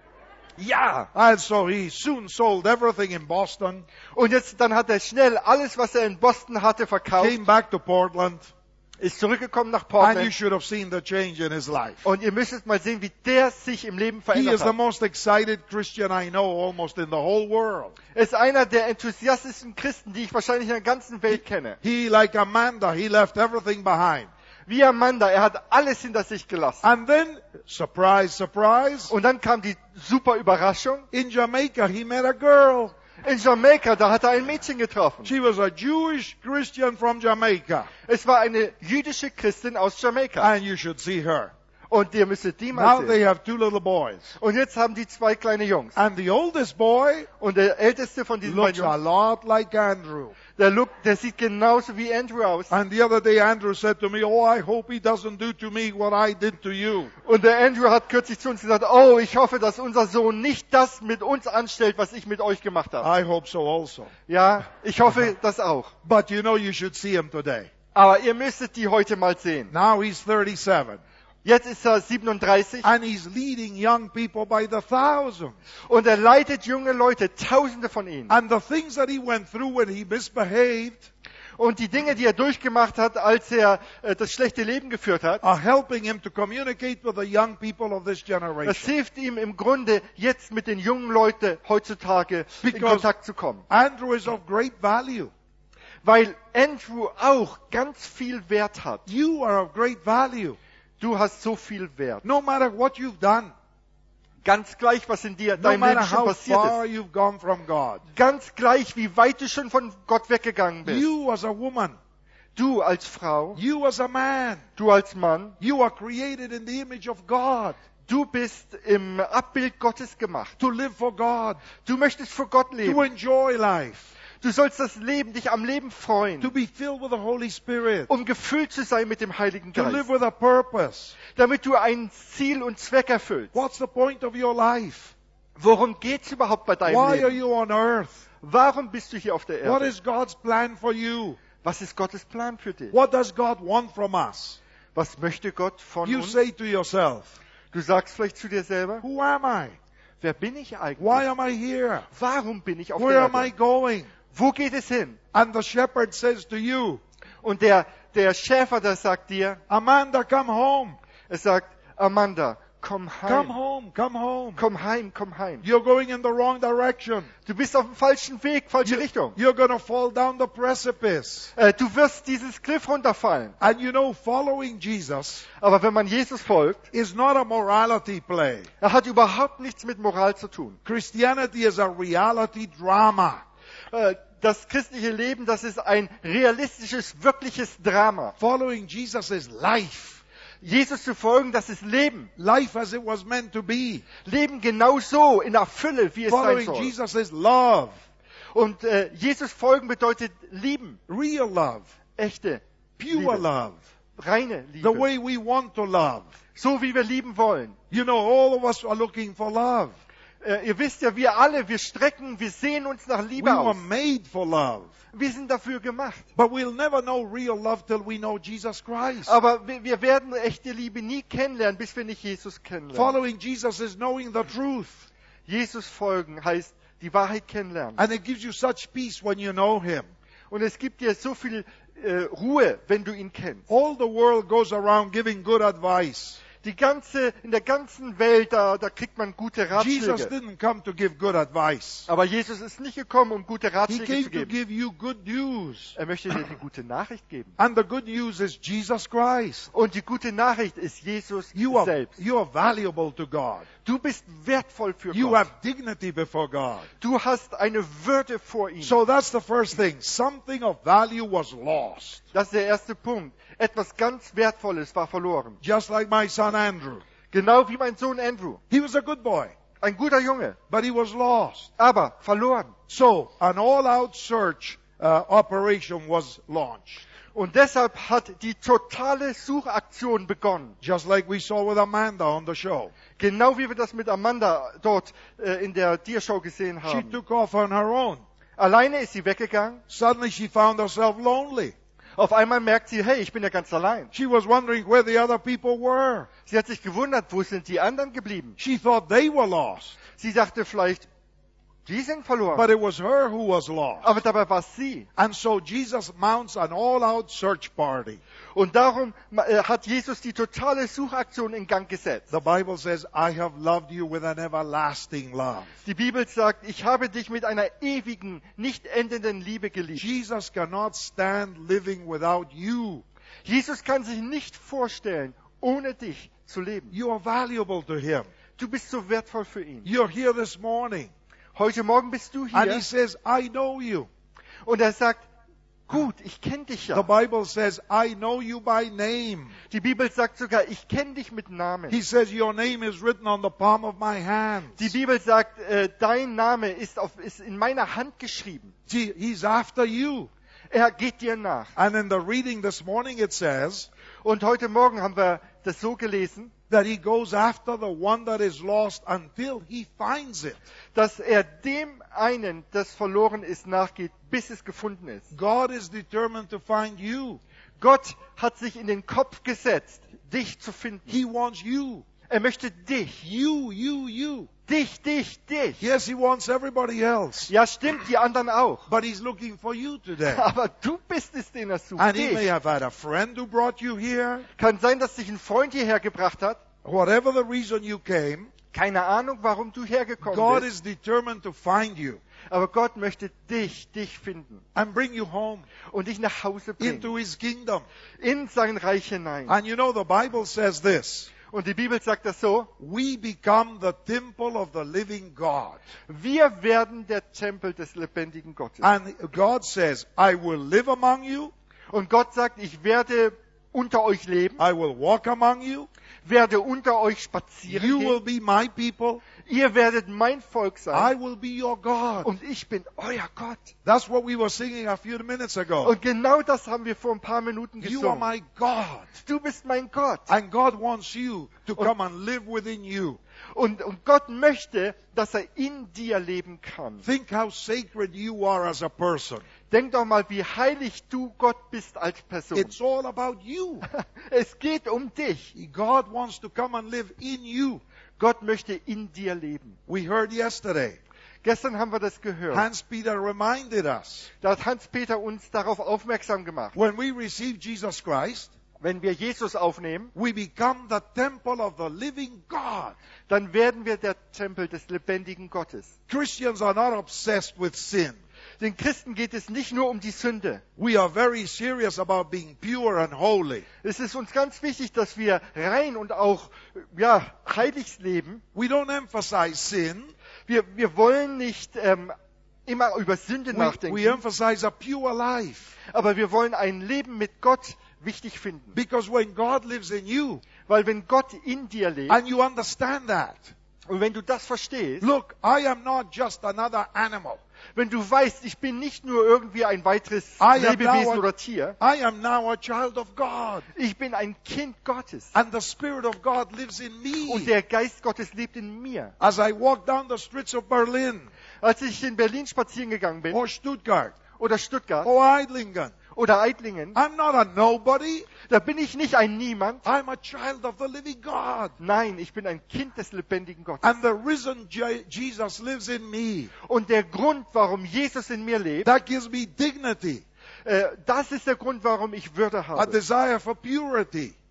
Ja. And so he soon sold everything in Boston, Und jetzt, dann hat er schnell alles, was er in Boston hatte, verkauft, came back to Portland, ist zurückgekommen nach and you Portland. should have seen the change in his life. Und ihr müsstet mal sehen, wie der sich im Leben He verändert is the hat. most excited Christian I know almost in the whole world. Er ist einer der enthusiastischsten Christen, die ich wahrscheinlich in der ganzen Welt kenne. He, like Amanda, he left everything behind. Wie Amanda, er hat alles hinter sich gelassen. And then, surprise, surprise, Und dann kam die super Überraschung. in Jamaica he met a girl. In Jamaika, da hat er ein Mädchen getroffen. She was a Jewish Christian from Jamaica. Es war eine jüdische Christin aus Jamaika. And you should see her. Und ihr müsstet die Now mal they sehen. have two little boys. Und jetzt haben die zwei kleine Jungs. And the oldest boy Und der älteste von diesen looks beiden a Jungs, lot like Andrew. der, look, der sieht genauso wie Andrew aus. And the other day Andrew said to me, oh, I hope he doesn't do to me what I did to you. Und der Andrew hat kürzlich zu uns gesagt, oh, ich hoffe, dass unser Sohn nicht das mit uns anstellt, was ich mit euch gemacht habe. I hope so also. Ja, ich hoffe das auch. But you know, you should see him today. Aber ihr müsstet die heute mal sehen. Now he's thirty-seven. Jetzt ist er siebenunddreißig And he's leading young people by the thousands. und er leitet junge Leute, Tausende von ihnen. And the things that he went through when he misbehaved Und die Dinge, die er durchgemacht hat, als er äh, das schlechte Leben geführt hat, are helping him to communicate with the young people of this das generation. hilft ihm im Grunde, jetzt mit den jungen Leuten heutzutage in Because- Kontakt zu kommen. Andrew is of great value. Weil Andrew auch ganz viel Wert hat. You are of great value. Du hast so viel Wert. No matter what you've done, Ganz gleich, was in dir, no deinem Leben matter schon how passiert far ist. you've gone from God. Ganz gleich, wie weit du schon von Gott weggegangen bist. You as a woman, Du als Frau, you as a man, du als Mann, you are created in the image of God du bist im Abbild Gottes gemacht. to live for God, Du möchtest für Gott to leben. enjoy life, Du sollst das Leben, dich am Leben to freuen, be filled with the Holy Spirit, um gefüllt zu sein mit dem Heiligen to live Geist, with a purpose. damit du ein Ziel und Zweck erfüllst. What's the point of your life? Worum geht's überhaupt bei deinem Why are Leben? you on earth? Warum bist du hier auf der What Erde? is God's plan for you? Was ist Gottes Plan für dich? What does God want from us? Was möchte Gott von You uns? say to yourself, Du sagst vielleicht zu dir selber, who am I? wer bin ich Why eigentlich? am I here? Warum bin ich auf Where der am I Erde? going? Wo geht es hin? And the shepherd says to you, Und der, der Schäfer, der sagt dir, Amanda, come home. er sagt, Amanda, komm Come heim. home, come home. Komm heim, komm heim. You're going in the wrong direction. Du bist auf dem falschen Weg, falsche Richtung. You're going to fall down the precipice. Äh, du wirst dieses Cliff runterfallen. And you know, following Jesus Aber wenn man Jesus folgt, is not a morality play. er hat überhaupt nichts mit Moral zu tun. Christianity is a reality drama. Äh, das christliche Leben, das ist ein realistisches, wirkliches Drama. Following Jesus is life. Jesus zu folgen, das ist Leben. Life as it was meant to be. Leben genau so, in der Fülle, wie es sein Following soll. Jesus is love. Und äh, Jesus folgen bedeutet lieben. Real love. Echte, Pure Liebe. love. reine The Liebe. way we want to love. So wie wir lieben wollen. You know, all of us are looking for love. Äh, ihr wisst ja, wir alle, wir strecken, wir sehen uns nach We Liebe were aus. made for love. Wir sind dafür gemacht. But we'll never know real love till we know Jesus Christ. Aber wir, wir werden echte Liebe nie kennenlernen, bis wir nicht Jesus kennenlernen. Following Jesus is knowing the truth. Jesus folgen heißt die Wahrheit kennenlernen. And it gives you such peace when you know Him. Und es gibt dir so viel äh, Ruhe, wenn du ihn kennst. All the world goes around giving good advice. Die ganze, in der ganzen Welt, da, da kriegt man gute Jesus Ratschläge. didn't come to give good advice. Aber Jesus ist nicht gekommen, um gute He Ratschläge came zu to geben. give you good news. Er möchte dir die gute Nachricht geben. And the good news is Jesus Christ. Und die gute Nachricht ist Jesus You are, selbst. you are valuable to God. Du bist wertvoll für You Gott. have dignity before God. Du hast eine Würde vor ihm. So that's the first thing. Something of value was lost. Das ist der erste Punkt. Etwas ganz Wertvolles war verloren. Just like my son Andrew. Genau wie mein Sohn Andrew. He was a good boy, Ein guter Junge, but he was lost. aber verloren. So an all-out search uh, operation was launched. Und deshalb hat die totale Suchaktion begonnen. Just like we saw with Amanda on the show. Genau wie wir das mit Amanda dort äh, in der Tiershow gesehen She haben. took off on her own. Alleine ist sie weggegangen. Suddenly she found herself lonely. Auf einmal merkt sie, hey, ich bin ja ganz allein. She was wondering where the other people were. Sie hat sich gewundert, wo sind die anderen geblieben? She thought they were lost, Sie dachte vielleicht, die sind verloren. but it was her who was lost. Aber dabei war es sie. And so Jesus mounts an all-out search party. Und darum äh, hat Jesus die totale Suchaktion in Gang gesetzt. The Bible says, I have loved you with an everlasting love. Die Bibel sagt, ich habe dich mit einer ewigen, nicht endenden Liebe geliebt. Jesus cannot stand living without you. Jesus kann sich nicht vorstellen, ohne dich zu leben. You are valuable to him. Du bist so wertvoll für ihn. You're here this morning. Heute Morgen bist du And he hier says, I know you. und er sagt, gut, ich kenne dich The ja. Bible says, I know you by name. Die Bibel sagt sogar, ich kenne dich mit Namen. He says, your name is written on the palm of my hand. Die Bibel sagt, äh, dein Name ist, auf, ist in meiner Hand geschrieben. See, he's after you. Er geht dir nach. And in the reading this morning it says Und heute Morgen haben wir das so gelesen, that he goes after the one that is lost until he finds it. dass er dem einen, das verloren ist, nachgeht, bis es gefunden ist. God is determined to find you. Gott hat sich in den Kopf gesetzt, dich zu finden. He wants you. Er möchte dich. You, you, you. Dich, dich, dich. Yes, he wants everybody else. Ja, stimmt, die anderen auch. But he's looking for you today. Aber du bist es, den er sucht. And he may Dich. have had a friend who brought you here. Kann sein, dass dich ein Freund hierher gebracht hat. Whatever the reason you came, Keine Ahnung, warum du hergekommen God bist. is determined to find you Aber Gott möchte dich, dich finden. and bring you home Und dich nach Hause bringen. into his kingdom. In sein Reich hinein. And you know, the Bible says this. Und die Bibel sagt das so. We become the temple of the living God. Wir werden der Tempel des lebendigen Gottes. And God says, I will live among you. Und Gott sagt, ich werde unter euch leben, I will walk among you. werde unter euch spazieren You will gehen. be my people. Ihr werdet mein Volk I sein. will be your God. Und ich bin euer Gott. That's what we were singing a few minutes ago. Und genau das haben wir vor ein paar Minuten You are gesungen. my God. Du bist mein Gott. And God wants you to come and live within you. Und, und Gott möchte, dass er in dir leben kann. Think how sacred you are as a person. Denk doch mal, wie heilig du Gott bist als Person. It's all about you. Es geht um dich. God wants to come and live in you. Gott möchte in dir leben. We heard yesterday. Gestern haben wir das gehört. Hans Peter reminded us. Da hat Hans-Peter uns darauf aufmerksam gemacht. When we receive Jesus Christ, Wenn wir Jesus aufnehmen, we become the temple of the living God. dann werden wir der Tempel des lebendigen Gottes. Christians are not obsessed with sin. Den Christen geht es nicht nur um die Sünde. We are very serious about being pure and holy. Es ist uns ganz wichtig, dass wir rein und auch ja, heilig leben. We don't emphasize sin. Wir, wir wollen nicht ähm, immer über Sünde We, nachdenken, we emphasize a pure life. aber wir wollen ein Leben mit Gott wichtig finden. Because when God lives in you, Weil wenn Gott in dir lebt and you understand that, und wenn du das verstehst, look, I am not just another animal. wenn du weißt, ich bin nicht nur irgendwie ein weiteres I am Lebewesen now a- oder Tier, I am now a child of God. ich bin ein Kind Gottes. And the Spirit of God lives in Und me. der Geist Gottes lebt in mir. As I walk down the streets of Berlin, Als ich in Berlin spazieren gegangen bin, or Stuttgart, oder Stuttgart, or Eidlingen, oder Eidlingen, I'm not a nobody. da bin ich nicht ein Niemand. I'm a child of the living God. Nein, ich bin ein Kind des lebendigen Gottes. And the risen Je- Jesus lives in me. Und der Grund, warum Jesus in mir lebt, That gives me dignity, äh, das ist der Grund, warum ich Würde a habe. desire for purity.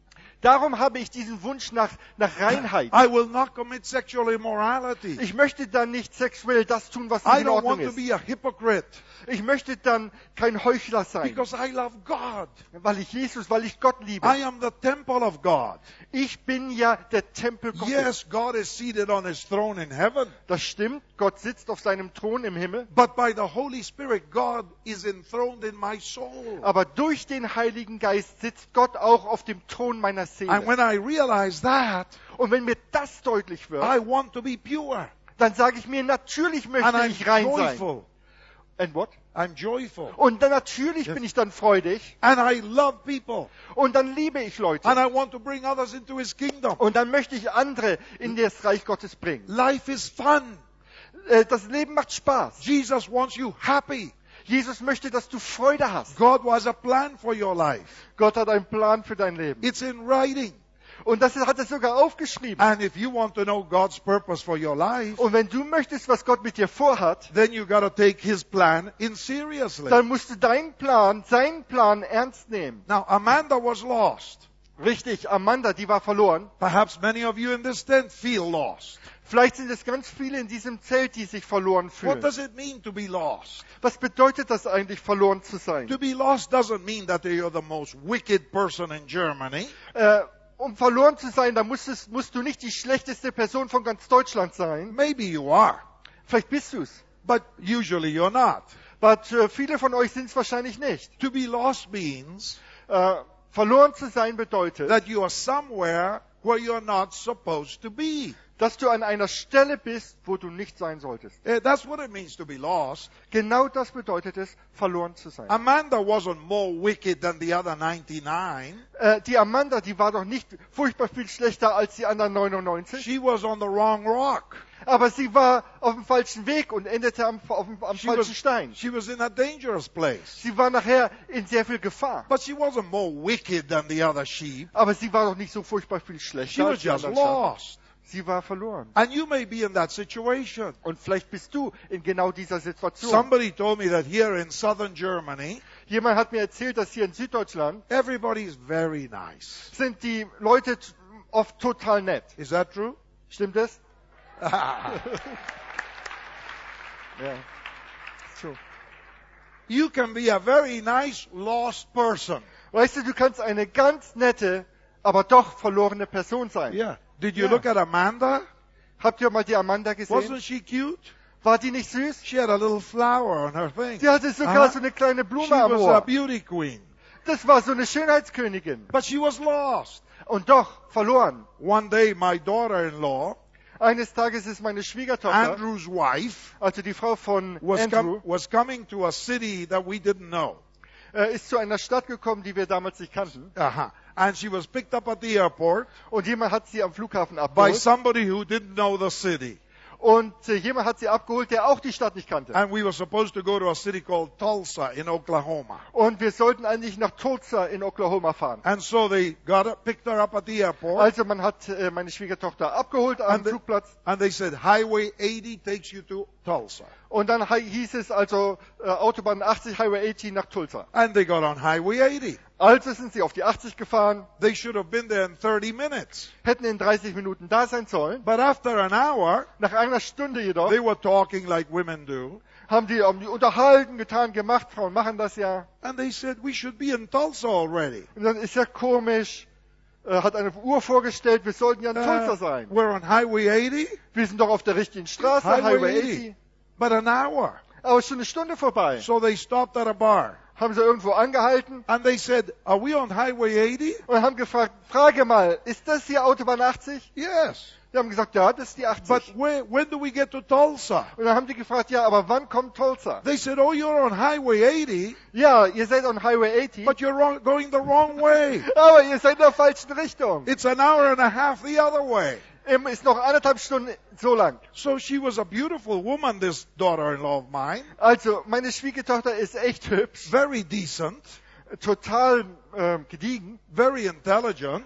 Darum habe ich diesen Wunsch nach, nach Reinheit. I will not commit sexual immorality. Ich möchte dann nicht sexuell das tun, was I nicht in don't Ordnung want to ist. be a hypocrite Ich möchte dann kein Heuchler sein, because I love God. weil ich Jesus, weil ich Gott liebe. I am the temple of God. Ich bin ja der Tempel Gottes. Yes, God is seated on his throne in heaven, Das stimmt, Gott sitzt auf seinem Thron im Himmel. but by the Holy Spirit, God is enthroned in my soul. Aber durch den Heiligen Geist sitzt Gott auch auf dem Thron meiner And Seele. when I realize that, Und wenn mir das deutlich wird, I want to be pure. dann sage ich mir, natürlich And möchte I'm ich rein sein. joyful. And what? I'm joyful. Und dann natürlich Yes. bin ich dann freudig. And I love people. Und dann liebe ich Leute. And I want to bring others into his kingdom. Und dann möchte ich andere in das Reich Gottes bringen. Life is fun. Äh, Das Leben macht Spaß. Jesus wants you happy. Jesus möchte, dass du Freude hast. God has a plan for your life. Gott hat einen Plan für dein Leben. It's in writing. Und das hat er sogar aufgeschrieben. And if you want to know God's purpose for your life, Und wenn du möchtest, was Gott mit dir vorhat, then you got to take his plan in seriously. dann musst du deinen Plan, seinen Plan ernst nehmen. Now, Amanda was lost. Richtig, Amanda, die war verloren. Perhaps many of you in this tent feel lost. Vielleicht sind es ganz viele in diesem Zelt, die sich verloren What fühlen. does it mean to be lost? Was bedeutet das eigentlich, verloren zu sein? To be lost doesn't mean that you're the most wicked person in Germany. Äh, um verloren zu sein, da musst, es, musst du nicht die schlechteste Person von ganz Deutschland sein. Maybe you are, Vielleicht bist du es. but usually you're not. Aber äh, viele von euch sind es wahrscheinlich nicht. To be lost means Äh, verloren zu sein bedeutet, that you are somewhere where you're not supposed to be. dass du an einer Stelle bist, wo du nicht sein solltest. Eh, That's what it means to be lost. Genau das bedeutet es, verloren zu sein. Amanda wasn't more wicked than the other ninety-nine. Äh, die Amanda, die war doch nicht furchtbar viel schlechter als die anderen neunundneunzig. She was on the wrong rock. Aber sie war auf dem falschen Weg und endete am, auf dem, am She was, falschen Stein. she was in a dangerous place. Sie war nachher in sehr viel Gefahr. But she wasn't more wicked than the other sheep. Aber sie war doch nicht so furchtbar viel She schlechter was als die just anderen Schafe. lost. Sie war verloren. And you may be in that situation. Und vielleicht bist du in genau dieser Situation. Somebody told me that here in southern Germany, Jemand hat mir erzählt, dass hier in Süddeutschland everybody is very nice. sind die Leute t- oft total nett. Is that true? Stimmt das? Ja. So. You can be a very nice lost person. Weißt du, du kannst eine ganz nette, aber doch verlorene Person sein. Yeah. Did you Yeah. look at Amanda? Habt ihr mal die Amanda gesehen? Wasn't she cute? War die nicht süß? She had a little flower on her thing. Die hatte sogar Uh-huh. so eine kleine She Blume am was a Ohr. beauty queen. Das war so eine Schönheitskönigin. But she was lost. Und doch verloren. One day, my daughter-in-law, Eines Tages ist meine Schwiegertochter, Andrew's wife, also die Frau von was, Andrew, com- was coming to a city that we didn't know. äh, ist zu einer Stadt gekommen, die wir damals nicht kannten. Uh-huh. And she was picked up at the airport Und jemand hat sie am Flughafen by abgeholt. somebody who didn't know the city. Und äh, jemand hat sie abgeholt, der auch die Stadt nicht kannte. And we were supposed to go to a city called Tulsa in Oklahoma. Und wir sollten eigentlich nach Tulsa in Oklahoma fahren. And so they got her, picked her up at the airport, Also man hat äh, meine Schwiegertochter abgeholt am And the- Flugplatz. and they said, Highway eighty takes you to Tulsa. Und dann hei- hieß es also äh, Autobahn achtzig, Highway achtzig nach Tulsa. And they got on Highway eighty. Also sind sie auf die achtzig gefahren, They should have been there in thirty minutes. hätten in dreißig Minuten da sein sollen. But after an hour, Nach einer Stunde jedoch they were talking like women do. haben die, haben die unterhalten, getan, gemacht. Frauen machen das ja. And they said, we should be in Tulsa already. Und dann ist ja komisch, äh, hat eine Uhr vorgestellt, wir sollten ja in Tulsa Uh, sein. we're on Highway eighty, Wir sind doch auf der richtigen Straße, Highway Highway eighty. achtzig. but an hour. Aber schon eine Stunde vorbei. So they stopped at a bar. Haben sie irgendwo angehalten And they said, are we on Highway eighty? und haben gefragt, frage mal, ist das hier Autobahn achtzig? Yes. Die haben gesagt, ja, das ist die But achtzig. where, when do we get to Tulsa? Und dann haben die gefragt, ja, aber wann kommt Tulsa? They said, oh, you're on Highway eighty, Ja, ihr seid on Highway achtzig, but you're wrong, going the wrong way. aber ihr seid in der falschen Richtung. It's an hour and a half the other way. Eben ist noch anderthalb Stunden so lang. So she was a beautiful woman, this daughter-in-law of mine. Also, meine Schwiegertochter ist echt hübsch, Very decent, total ähm, gediegen, very intelligent.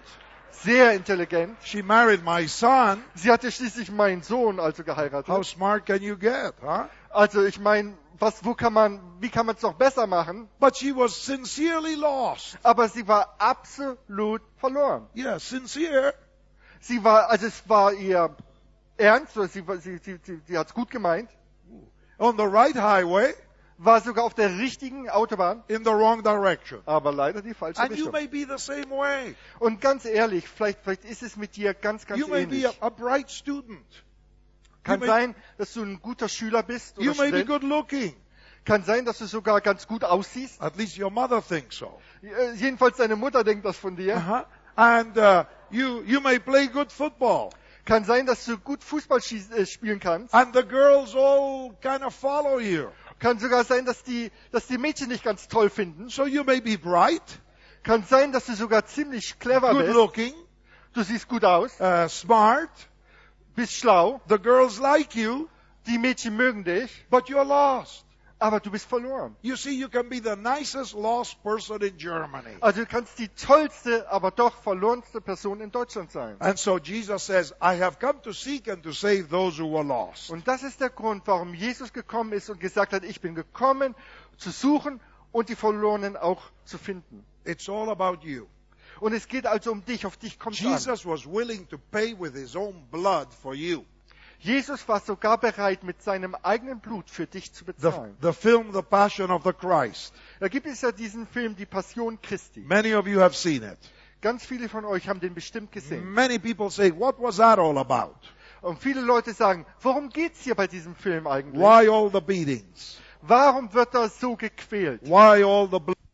sehr intelligent. She married my son. Sie hatte schließlich meinen Sohn also geheiratet. How smart can you get, huh? Also ich meine, was, wo kann man, wie kann man es noch besser machen? But she was sincerely lost. Aber sie war absolut verloren. Yeah, sincere. Sie war, also es war ihr ernst, oder sie, war- sie, sie, sie, sie hat es gut gemeint, On the right highway, war sogar auf der richtigen Autobahn, in the wrong direction. aber leider die falsche And you Richtung. may be the same way. Und ganz ehrlich, vielleicht, vielleicht ist es mit dir ganz, ganz You may be ähnlich. a, a bright student. Kann may- sein, dass du ein guter Schüler bist oder You may be Student. good looking. Kann sein, dass du sogar ganz gut aussiehst. At least your mother thinks so. Äh, Jedenfalls deine Mutter denkt das von dir. Uh-huh. And uh, you, you may play good football. Kann sein, dass du gut Fußball schieß- äh, spielen kannst. And the girls all kind of follow you. Kann sogar sein, dass die, dass die Mädchen dich ganz toll finden. So you may be bright, Kann sein, dass du sogar ziemlich clever good bist. looking, Du siehst gut aus, uh, smart. bist schlau, The girls like you, die Mädchen mögen dich, but you're lost. aber du bist verloren. You see, you can be the nicest lost person in Germany. Also du kannst die tollste, aber doch verlorenste Person in Deutschland sein. And so Jesus says, I have come to seek and to save those who were lost. Und das ist der Grund, warum Jesus gekommen ist und gesagt hat, ich bin gekommen, zu suchen und die Verlorenen auch zu finden. It's all about you. Und es geht also um dich, auf dich kommt es an. Jesus was willing to pay with his own blood for you. Jesus war sogar bereit, mit seinem eigenen Blut für dich zu The, bezahlen. the film, The Passion of the Christ. Da gibt es ja diesen Film, Die Passion Christi. Many of you have seen it. Ganz viele von euch haben den bestimmt gesehen. Many people say, what was that all about? Und viele Leute sagen, worum geht's hier bei diesem Film eigentlich? Why all the beatings? Warum wird er so gequält? Why all the blood?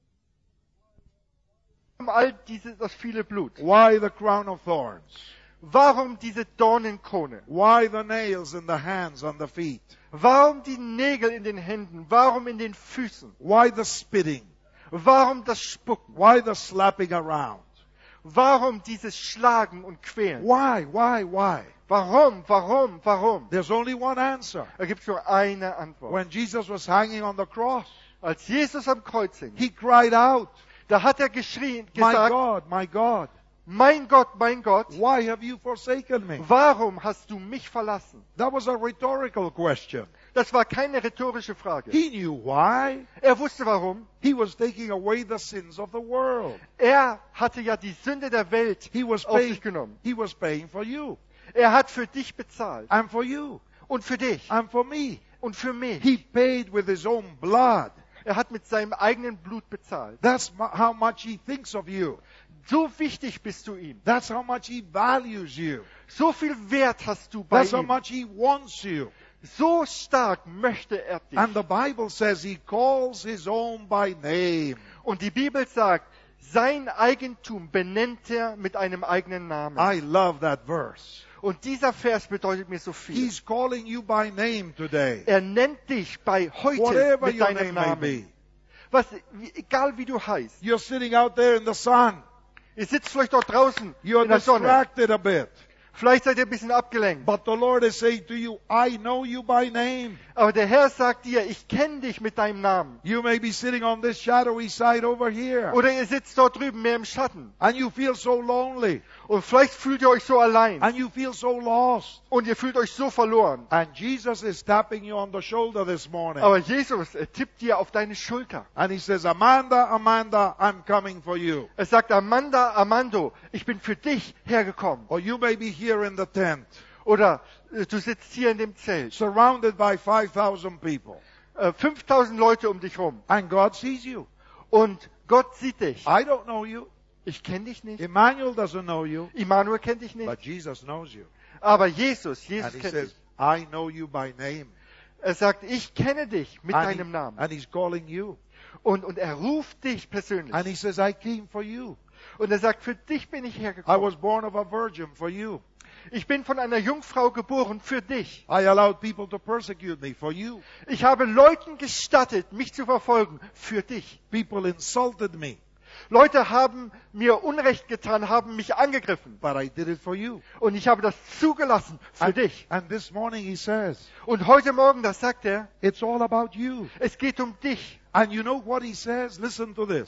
Warum all diese, das viele Blut? Why the crown of thorns? Warum diese Dornenkrone? Why the nails in the hands and the feet? Warum die Nägel in den Händen? Warum in den Füßen? Why the spitting? Warum das Spucken? Why the slapping around? Warum dieses Schlagen und Quälen? Why, why, why? Warum, warum, warum? There's only one answer. Da gibt es nur eine Antwort. When Jesus was hanging on the cross, Als Jesus am Kreuz hing, he cried out, da hat er geschrien, My gesagt, God, my God, mein Gott, mein Gott, why have you forsaken me? warum hast du mich verlassen? That was a rhetorical question. Das war keine rhetorische Frage. He knew why. Er wusste warum. He was taking away the sins of the world. Er hatte ja die Sünde der Welt He was auf paying, sich genommen. he was paying for you Er hat für dich bezahlt. and for you Und für dich. and for me. Und für mich. He paid with his own blood. Er hat mit seinem eigenen Blut bezahlt. That's mu- how much he thinks of you. So wichtig bist du ihm. That's how much he values you. So viel Wert hast du bei That's how ihm. much he wants you. So stark möchte er dich. And the Bible says he calls his own by name. Und die Bibel sagt, sein Eigentum benennt er mit einem eigenen Namen. I love that verse. Und dieser Vers bedeutet mir so viel. He's calling you by name today. Er nennt dich bei heute Whatever mit your deinem name may Namen. be. Was, wie, egal wie du heißt. You're sitting out there in the sun. Ihr sitzt vielleicht dort draußen You're in der Sonne. distracted a bit. Vielleicht seid ihr ein bisschen abgelenkt. But the Lord is saying to you, I know you by name. Aber der Herr sagt dir, ich kenne dich mit deinem Namen. You may be sitting on this shadowy side over here. Oder ihr sitzt dort drüben mehr im Schatten. And you feel so lonely. Und vielleicht fühlt ihr euch so allein. And you feel so lost. Und ihr fühlt euch so verloren. And Jesus is tapping you on the shoulder this morning. Aber Jesus, er tippt dir auf deine Schulter. And he says, Amanda, Amanda, I'm coming for you. Er sagt, Amanda, Amando, ich bin für dich hergekommen. Or you may be here in the tent, Oder äh, du sitzt hier in dem Zelt. surrounded by five thousand people. Äh, fünftausend Leute um dich rum. And God sees you. Und Gott sieht dich. I don't know you. Ich kenne dich nicht. Emmanuel doesn't know you. Immanuel kennt dich nicht. But Jesus knows you. Aber Jesus, And Jesus he kennt says, dich. I know you by name. Er sagt, ich kenne dich mit And, deinem he- Namen. and he's calling you. Und, und er ruft dich persönlich. And he says, I came for you. Und er sagt, für dich bin ich I hergekommen. was born of a virgin for you. Ich bin von einer Jungfrau geboren für dich. I allowed people to persecute me for you. Ich habe Leuten gestattet, mich zu verfolgen für dich. People insulted me, Leute haben mir Unrecht getan, haben mich angegriffen. but I did it for you. Und ich habe das zugelassen für And, dich. and this morning he says, Und heute Morgen, das sagt er, it's all about you. es geht um dich. And you know what he says? Listen to this.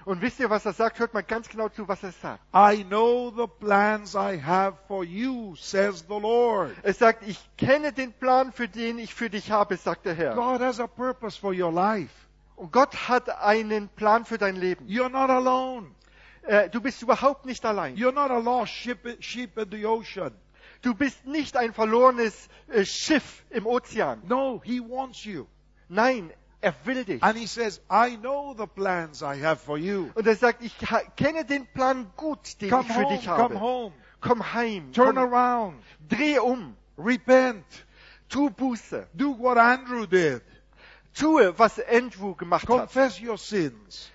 Und wisst ihr, was er sagt? Hört mal ganz genau zu, was er sagt. I know the plans I have for you, says the Lord. Er sagt, ich kenne den Plan, für den ich für dich habe, sagt der Herr. God has a purpose for your life. Und Gott hat einen Plan für dein Leben. You're not alone. Äh, du bist überhaupt nicht allein. You're not a lost ship, sheep in the ocean. Du bist nicht ein verlorenes äh, Schiff im Ozean. No, He wants you. Nein, er will dich. And He says, I know the plans I have for you. Und er sagt, ich ha- kenne den Plan gut, den Come ich für home, dich habe. come home. Komm heim. Turn Komm, around. dreh um. Repent. Tu Buße. Do what Andrew did. Tue, was Andrew gemacht hat. Confess your sins.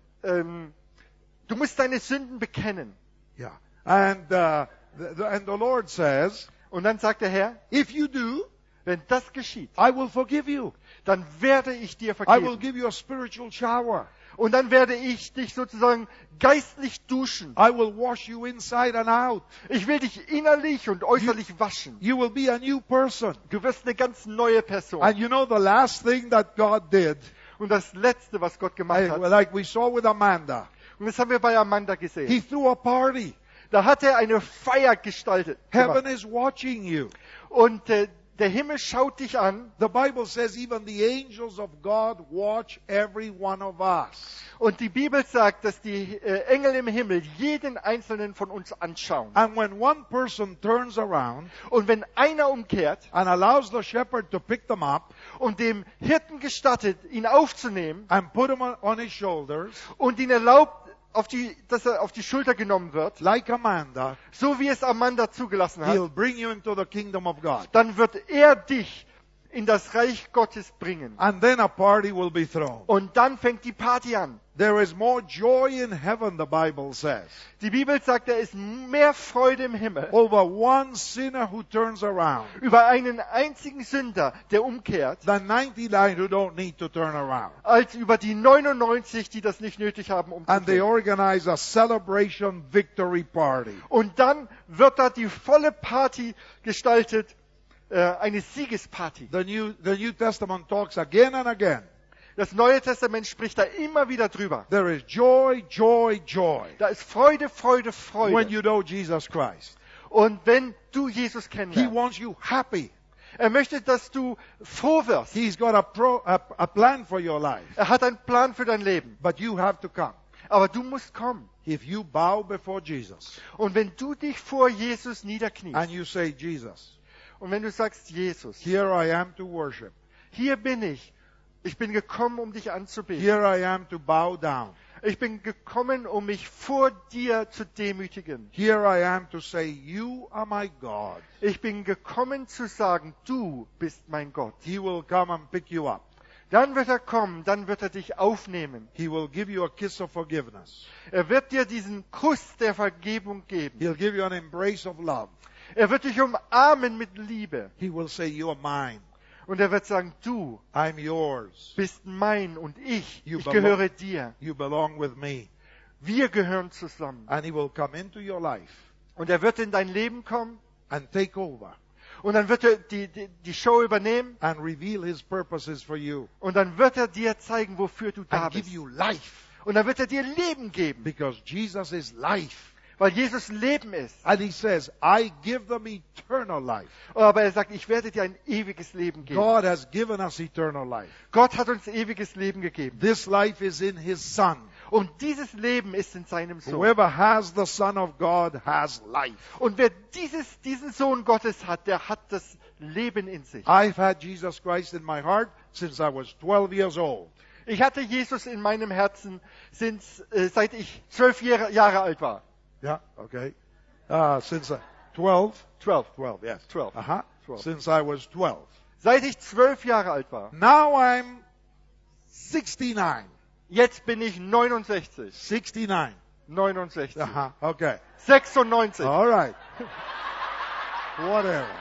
Ähm, du musst deine Sünden bekennen. Yeah. And, uh, the, the, and the Lord says, Und dann sagt der Herr, if you do, wenn das geschieht, I will forgive you. dann werde ich dir I will vergeben. give you a spiritual shower. Und dann werde ich dich sozusagen geistlich duschen. I will wash you inside and out. Ich will dich innerlich und äußerlich waschen. You will be a new person. Du wirst eine ganz neue Person. And you know the last thing that God did, Und das Letzte, was Gott gemacht I- hat, like we saw with Amanda, und das haben wir bei Amanda gesehen, He threw a party. da hat er eine Feier gestaltet. Heaven gemacht. is watching you. Und äh, der Himmel schaut dich an. The Bible says even the angels of God watch every one of us. Und die Bibel sagt, dass die äh, Engel im Himmel jeden einzelnen von uns anschauen. And when one person turns around Und wenn einer umkehrt and allows the shepherd to pick them up und dem Hirten gestattet, ihn aufzunehmen and put them on, on his shoulders, und ihn erlaubt, auf die, dass er auf die Schulter genommen wird, like Amanda, so wie es Amanda zugelassen hat, He'll bring you into the kingdom of God. dann wird er dich in das Reich Gottes bringen. And then a party will be thrown. Und dann fängt die Party an. There is more joy in heaven, the Bible says, Die Bibel sagt, da ist mehr Freude im Himmel over one sinner who turns around über einen einzigen Sünder, der umkehrt, than ninety-nine who don't need to turn around. als über die neunundneunzig, die das nicht nötig haben, And they umzudrehen. organize a celebration victory party. Und dann wird da die volle Party gestaltet, äh, eine Siegesparty. The New, the New Testament talks again and again. Das Neue Testament spricht da immer wieder drüber. There is joy, joy, joy Da ist Freude, Freude, when Freude. you know Jesus Christ. Und wenn du Jesus He kennenlernst, wants you happy. er möchte, dass du froh wirst. He's got a, pro, a, a plan for your life. Er hat einen Plan für dein Leben. But you have to come. Aber du musst kommen. If you bow before Jesus Und wenn du dich vor Jesus niederkniest and you say, Jesus, und wenn du sagst, Jesus, here I am to worship. hier bin ich. Ich bin gekommen, um dich anzubeten. Here I am to bow down. Ich bin gekommen, um mich vor dir zu demütigen. Here I am to say, you are my God. Ich bin gekommen zu sagen, du bist mein Gott. He will come and pick you up. Dann wird er kommen, dann wird er dich aufnehmen. He will give you a kiss of forgiveness. Er wird dir diesen Kuss der Vergebung geben. He'll give you an embrace of love. Er wird dich umarmen mit Liebe. He will say, you are mine. Und er wird sagen, du I'm yours. bist mein und ich, You ich belong- gehöre dir. You belong with me. Wir gehören zusammen. And he will come into your life Und er wird in dein Leben kommen and take over und dann wird er die, die, die Show übernehmen and reveal his purposes for you und dann wird er dir zeigen, wofür du da and give bist. you life. Und dann wird er dir Leben geben, Because Jesus is life. weil Jesus Leben ist. And he says, I give them eternal life. Aber er sagt, ich werde dir ein ewiges Leben geben. God has given us eternal life. Gott hat uns ewiges Leben gegeben. This life is in his Son. Und dieses Leben ist in seinem Sohn. Whoever has the Son of God has life. Und wer dieses, diesen Sohn Gottes hat, der hat das Leben in sich. I've had Jesus Christ in my heart since I was twelve years old. Ich hatte Jesus in meinem Herzen, since, äh, seit ich zwölf Jahre, Jahre alt war. Yeah, okay. Uh, since uh, twelve? Zwölf. twelve, yes. Twelve. Uh-huh. Twelve. Since I was twelve. Seit ich zwölf Jahre alt war. Now I'm sixty-nine. Jetzt bin ich neunundsechzig. sixty-nine. neunundsechzig. Uh-huh. Okay. sechsundneunzig. All right. Whatever.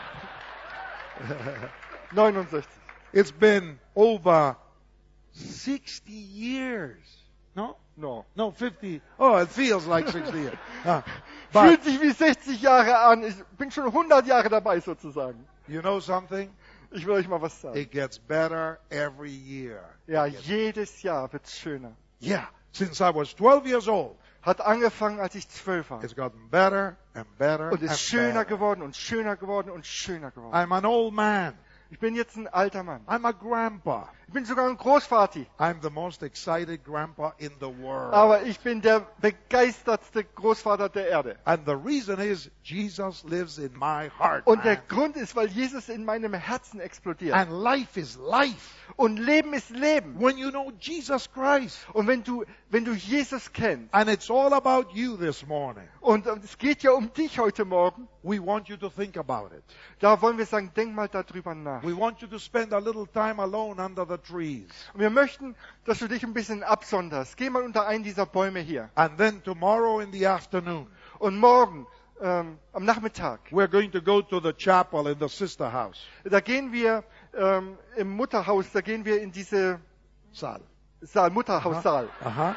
neunundsechzig. It's been over sixty years. No? No. No, fifty. Oh, it feels like sixty years. Uh, Fühlt but sich wie sechzig Jahre an. Ich bin schon hundert Jahre dabei sozusagen. you know something? Ich will euch mal was sagen. It gets better every year. Ja, jedes Jahr wird's schöner. Yeah. since I was twelve years old. Hat angefangen, als ich zwölf war. It's gotten better and better Und and ist schöner better. geworden und schöner geworden und schöner geworden. I'm an old man. Ich bin jetzt ein alter Mann. I'm a grandpa. Ich bin sogar ein Großvati. I'm the most excited grandpa in the world. Aber ich bin der begeistertste Großvater der Erde. And the reason is Jesus lives in my heart. Und der man. Grund ist, weil Jesus in meinem Herzen explodiert. And life is life. Und Leben ist Leben. When you know Jesus Christ. Und wenn du, wenn du Jesus kennst, And it's all about you this morning. und es geht ja um dich heute Morgen, We want you to think about it. da wollen wir sagen, denk mal darüber nach. We want you to spend a little time alone under the trees. Und wir möchten, dass du dich ein bisschen absonderst. Geh mal unter einen dieser Bäume hier. And then tomorrow in the afternoon, Und morgen, ähm, am Nachmittag, we're going to go to the chapel in the sister house. da gehen wir ähm, im Mutterhaus, da gehen wir in diese Sal. Saal, Mutterhaussaal. Uh-huh.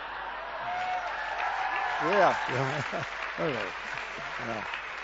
Ja. Yeah. All right. Yeah.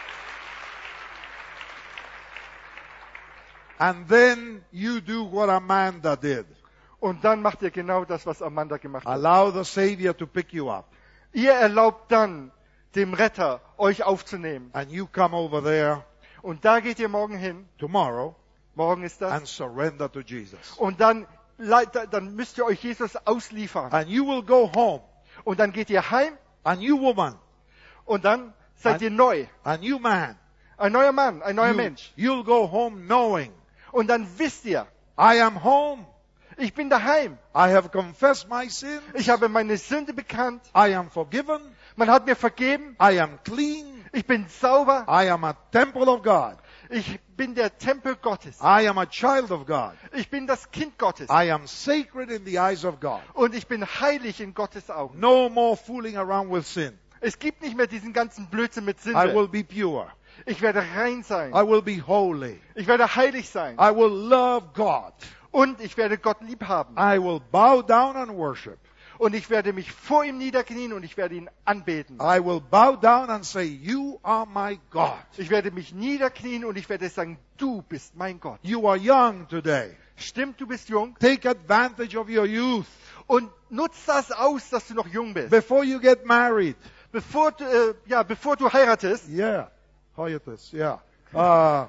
And then you do what Amanda did. Und dann macht ihr genau das, was Amanda gemacht hat. Allow the Savior to pick you up. Ihr erlaubt dann dem Retter, euch aufzunehmen. And you come over there Und da geht ihr morgen hin, tomorrow morgen ist and das, surrender to Jesus. und dann, leit- dann müsst ihr euch Jesus ausliefern. And you will go home, Und dann geht ihr heim, a new woman, und dann seid ihr neu. a new man. Ein neuer Mann, ein neuer You- Mensch. You'll go home knowing, Und dann wisst ihr, I am home. ich bin daheim. I have confessed my sin. Ich habe meine Sünde bekannt. I am forgiven. Man hat mir vergeben. I am clean. Ich bin sauber. I am a temple of God. Ich bin der Tempel Gottes. I am a child of God. Ich bin das Kind Gottes. I am sacred in the eyes of God. Und ich bin heilig in Gottes Augen. No more fooling around with sin. Es gibt nicht mehr diesen ganzen Blödsinn mit I Sünde. will be pure. Ich werde rein sein. I will be holy. Ich werde heilig sein. I will love God. Und ich werde Gott lieb haben. I will bow down and worship. Und ich werde mich vor ihm niederknien und ich werde ihn anbeten. I will bow down and say, you are my God. Ich werde mich niederknien und ich werde sagen, du bist mein Gott. You are young today. Stimmt, du bist jung. Take advantage of your youth Und nutz das aus, dass du noch jung bist. before you get married. Bevor du, äh, ja, bevor du heiratest, Yeah. Hiatus, yeah. Uh,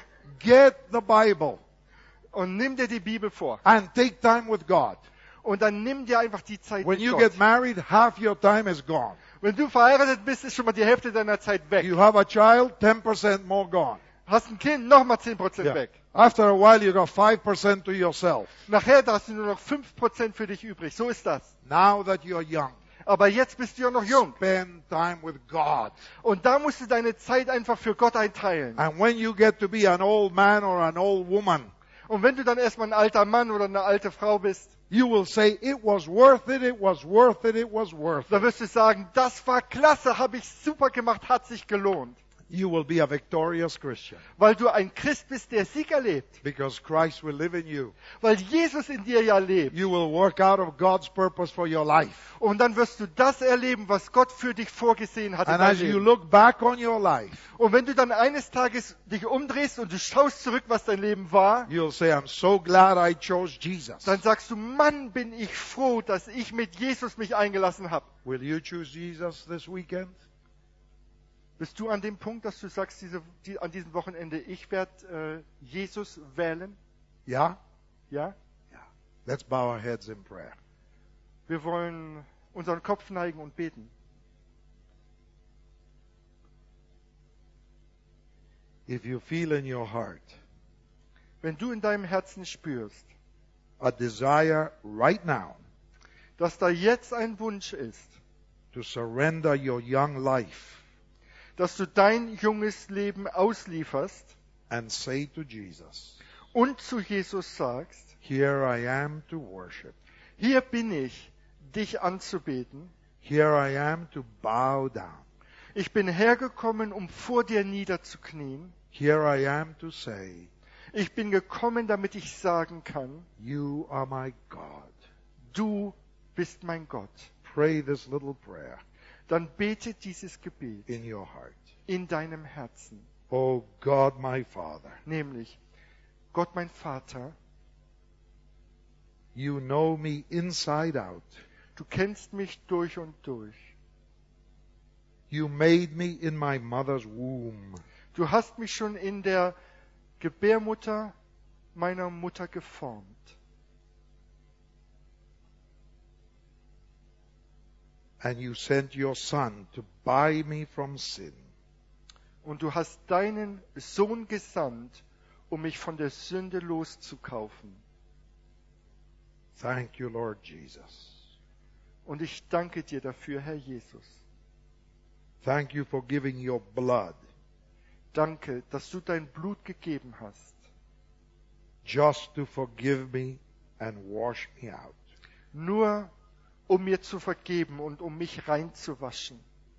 get the Bible und nimm dir die Bibel vor. and take time with God. Und dann nimm dir einfach die Zeit When mit you Gott. get married, half your time is gone. Wenn du verheiratet bist, ist schon mal die Hälfte deiner Zeit weg. You have a child, ten percent more gone. Hast ein Kind, nochmal zehn Prozent Yeah. weg. After a while, you got five percent to yourself. Nachher da hast du nur noch fünf Prozent für dich übrig. So ist das. Now that you're young, Aber jetzt bist du ja noch jung. spend time with God. Und da musst du deine Zeit einfach für Gott einteilen. And when you get to be an old man or an old woman, Und wenn du dann erstmal ein alter Mann oder eine alte Frau bist, you will say, it was worth it, it was worth it, it was worth da it. wirst du sagen, das war klasse, habe ich super gemacht, hat sich gelohnt. You will be a victorious Christian Weil du ein Christ bist, der Sieg erlebt. because Christ will live in you. Weil Jesus in dir ja lebt. You will work out of God's purpose for your life. Und dann wirst du das erleben, was Gott für dich vorgesehen hat in And deinem as you Leben. look back on your life, Und wenn du dann eines Tages dich umdrehst und du schaust zurück, was dein Leben war, you'll say, I'm so glad I chose Jesus. dann sagst du, Mann, bin ich froh, dass ich mit Jesus mich eingelassen habe. Will you choose Jesus this weekend? Bist du an dem Punkt, dass du sagst, diese, die, an diesem Wochenende, ich werde äh, Jesus wählen? Yeah? Ja? Let's bow our heads in prayer. Wir wollen unseren Kopf neigen und beten. If you feel in your heart Wenn du in deinem Herzen spürst, a desire right now dass da jetzt ein Wunsch ist, to surrender your young life dass du dein junges Leben auslieferst and say to Jesus, und zu Jesus sagst, here I am to worship. hier bin ich, dich anzubeten. Here I am to bow down. Ich bin hergekommen, um vor dir niederzuknien. Here I am to say, Ich bin gekommen, damit ich sagen kann, you are my God. du bist mein Gott. Pray this little prayer Dann bete dieses Gebet in your heart. in deinem Herzen. Oh God, my Father, Nämlich, Gott mein Vater, you know me inside out. Du kennst mich durch und durch. You made me in my mother's womb. Du hast mich schon in der Gebärmutter meiner Mutter geformt. And you sent your son to buy me from sin. Und du hast deinen Sohn gesandt, um mich von der Sünde loszukaufen. Thank you, Lord Jesus. Und ich danke dir dafür, Herr Jesus. Thank you for giving your blood Danke, dass du dein Blut gegeben hast, just to forgive me and wash me out. nur um mir zu vergeben und um mich reinzuwaschen.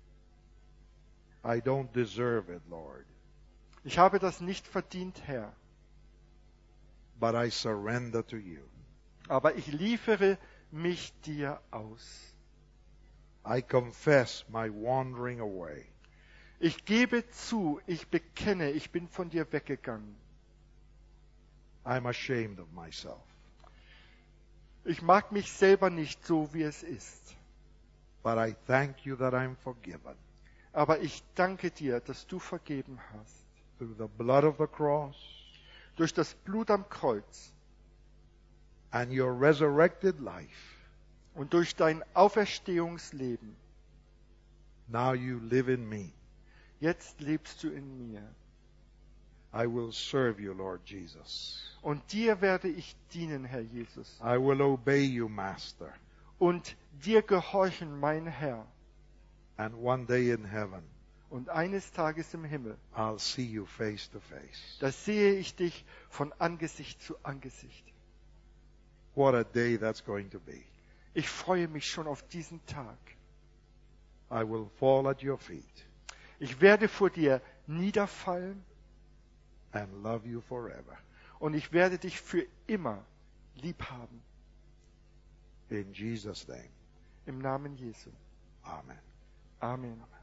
I don't deserve it, Lord, Ich habe das nicht verdient, Herr, but I surrender to you. aber ich liefere mich dir aus. I confess my wandering away. Ich gebe zu, ich bekenne, ich bin von dir weggegangen. I'm ashamed of myself. Ich mag mich selber nicht so, wie es ist. But I thank you that I'm forgiven. Aber ich danke dir, dass du vergeben hast. Through the blood of the cross Durch das Blut am Kreuz and your resurrected life, und durch dein Auferstehungsleben. now you live in me. Jetzt lebst du in mir. I will serve you, Lord Jesus. Und dir werde ich dienen, Herr Jesus. I will obey you, Master. Und dir gehorchen, mein Herr. And one day in heaven, Und eines Tages im Himmel, I'll see you face to face. da sehe ich dich von Angesicht zu Angesicht. What a day that's going to be. Ich freue mich schon auf diesen Tag. I will fall at your feet Ich werde vor dir niederfallen and love you forever. und ich werde dich für immer lieb haben. In Jesus' name, Im Namen Jesu. amen. Amen.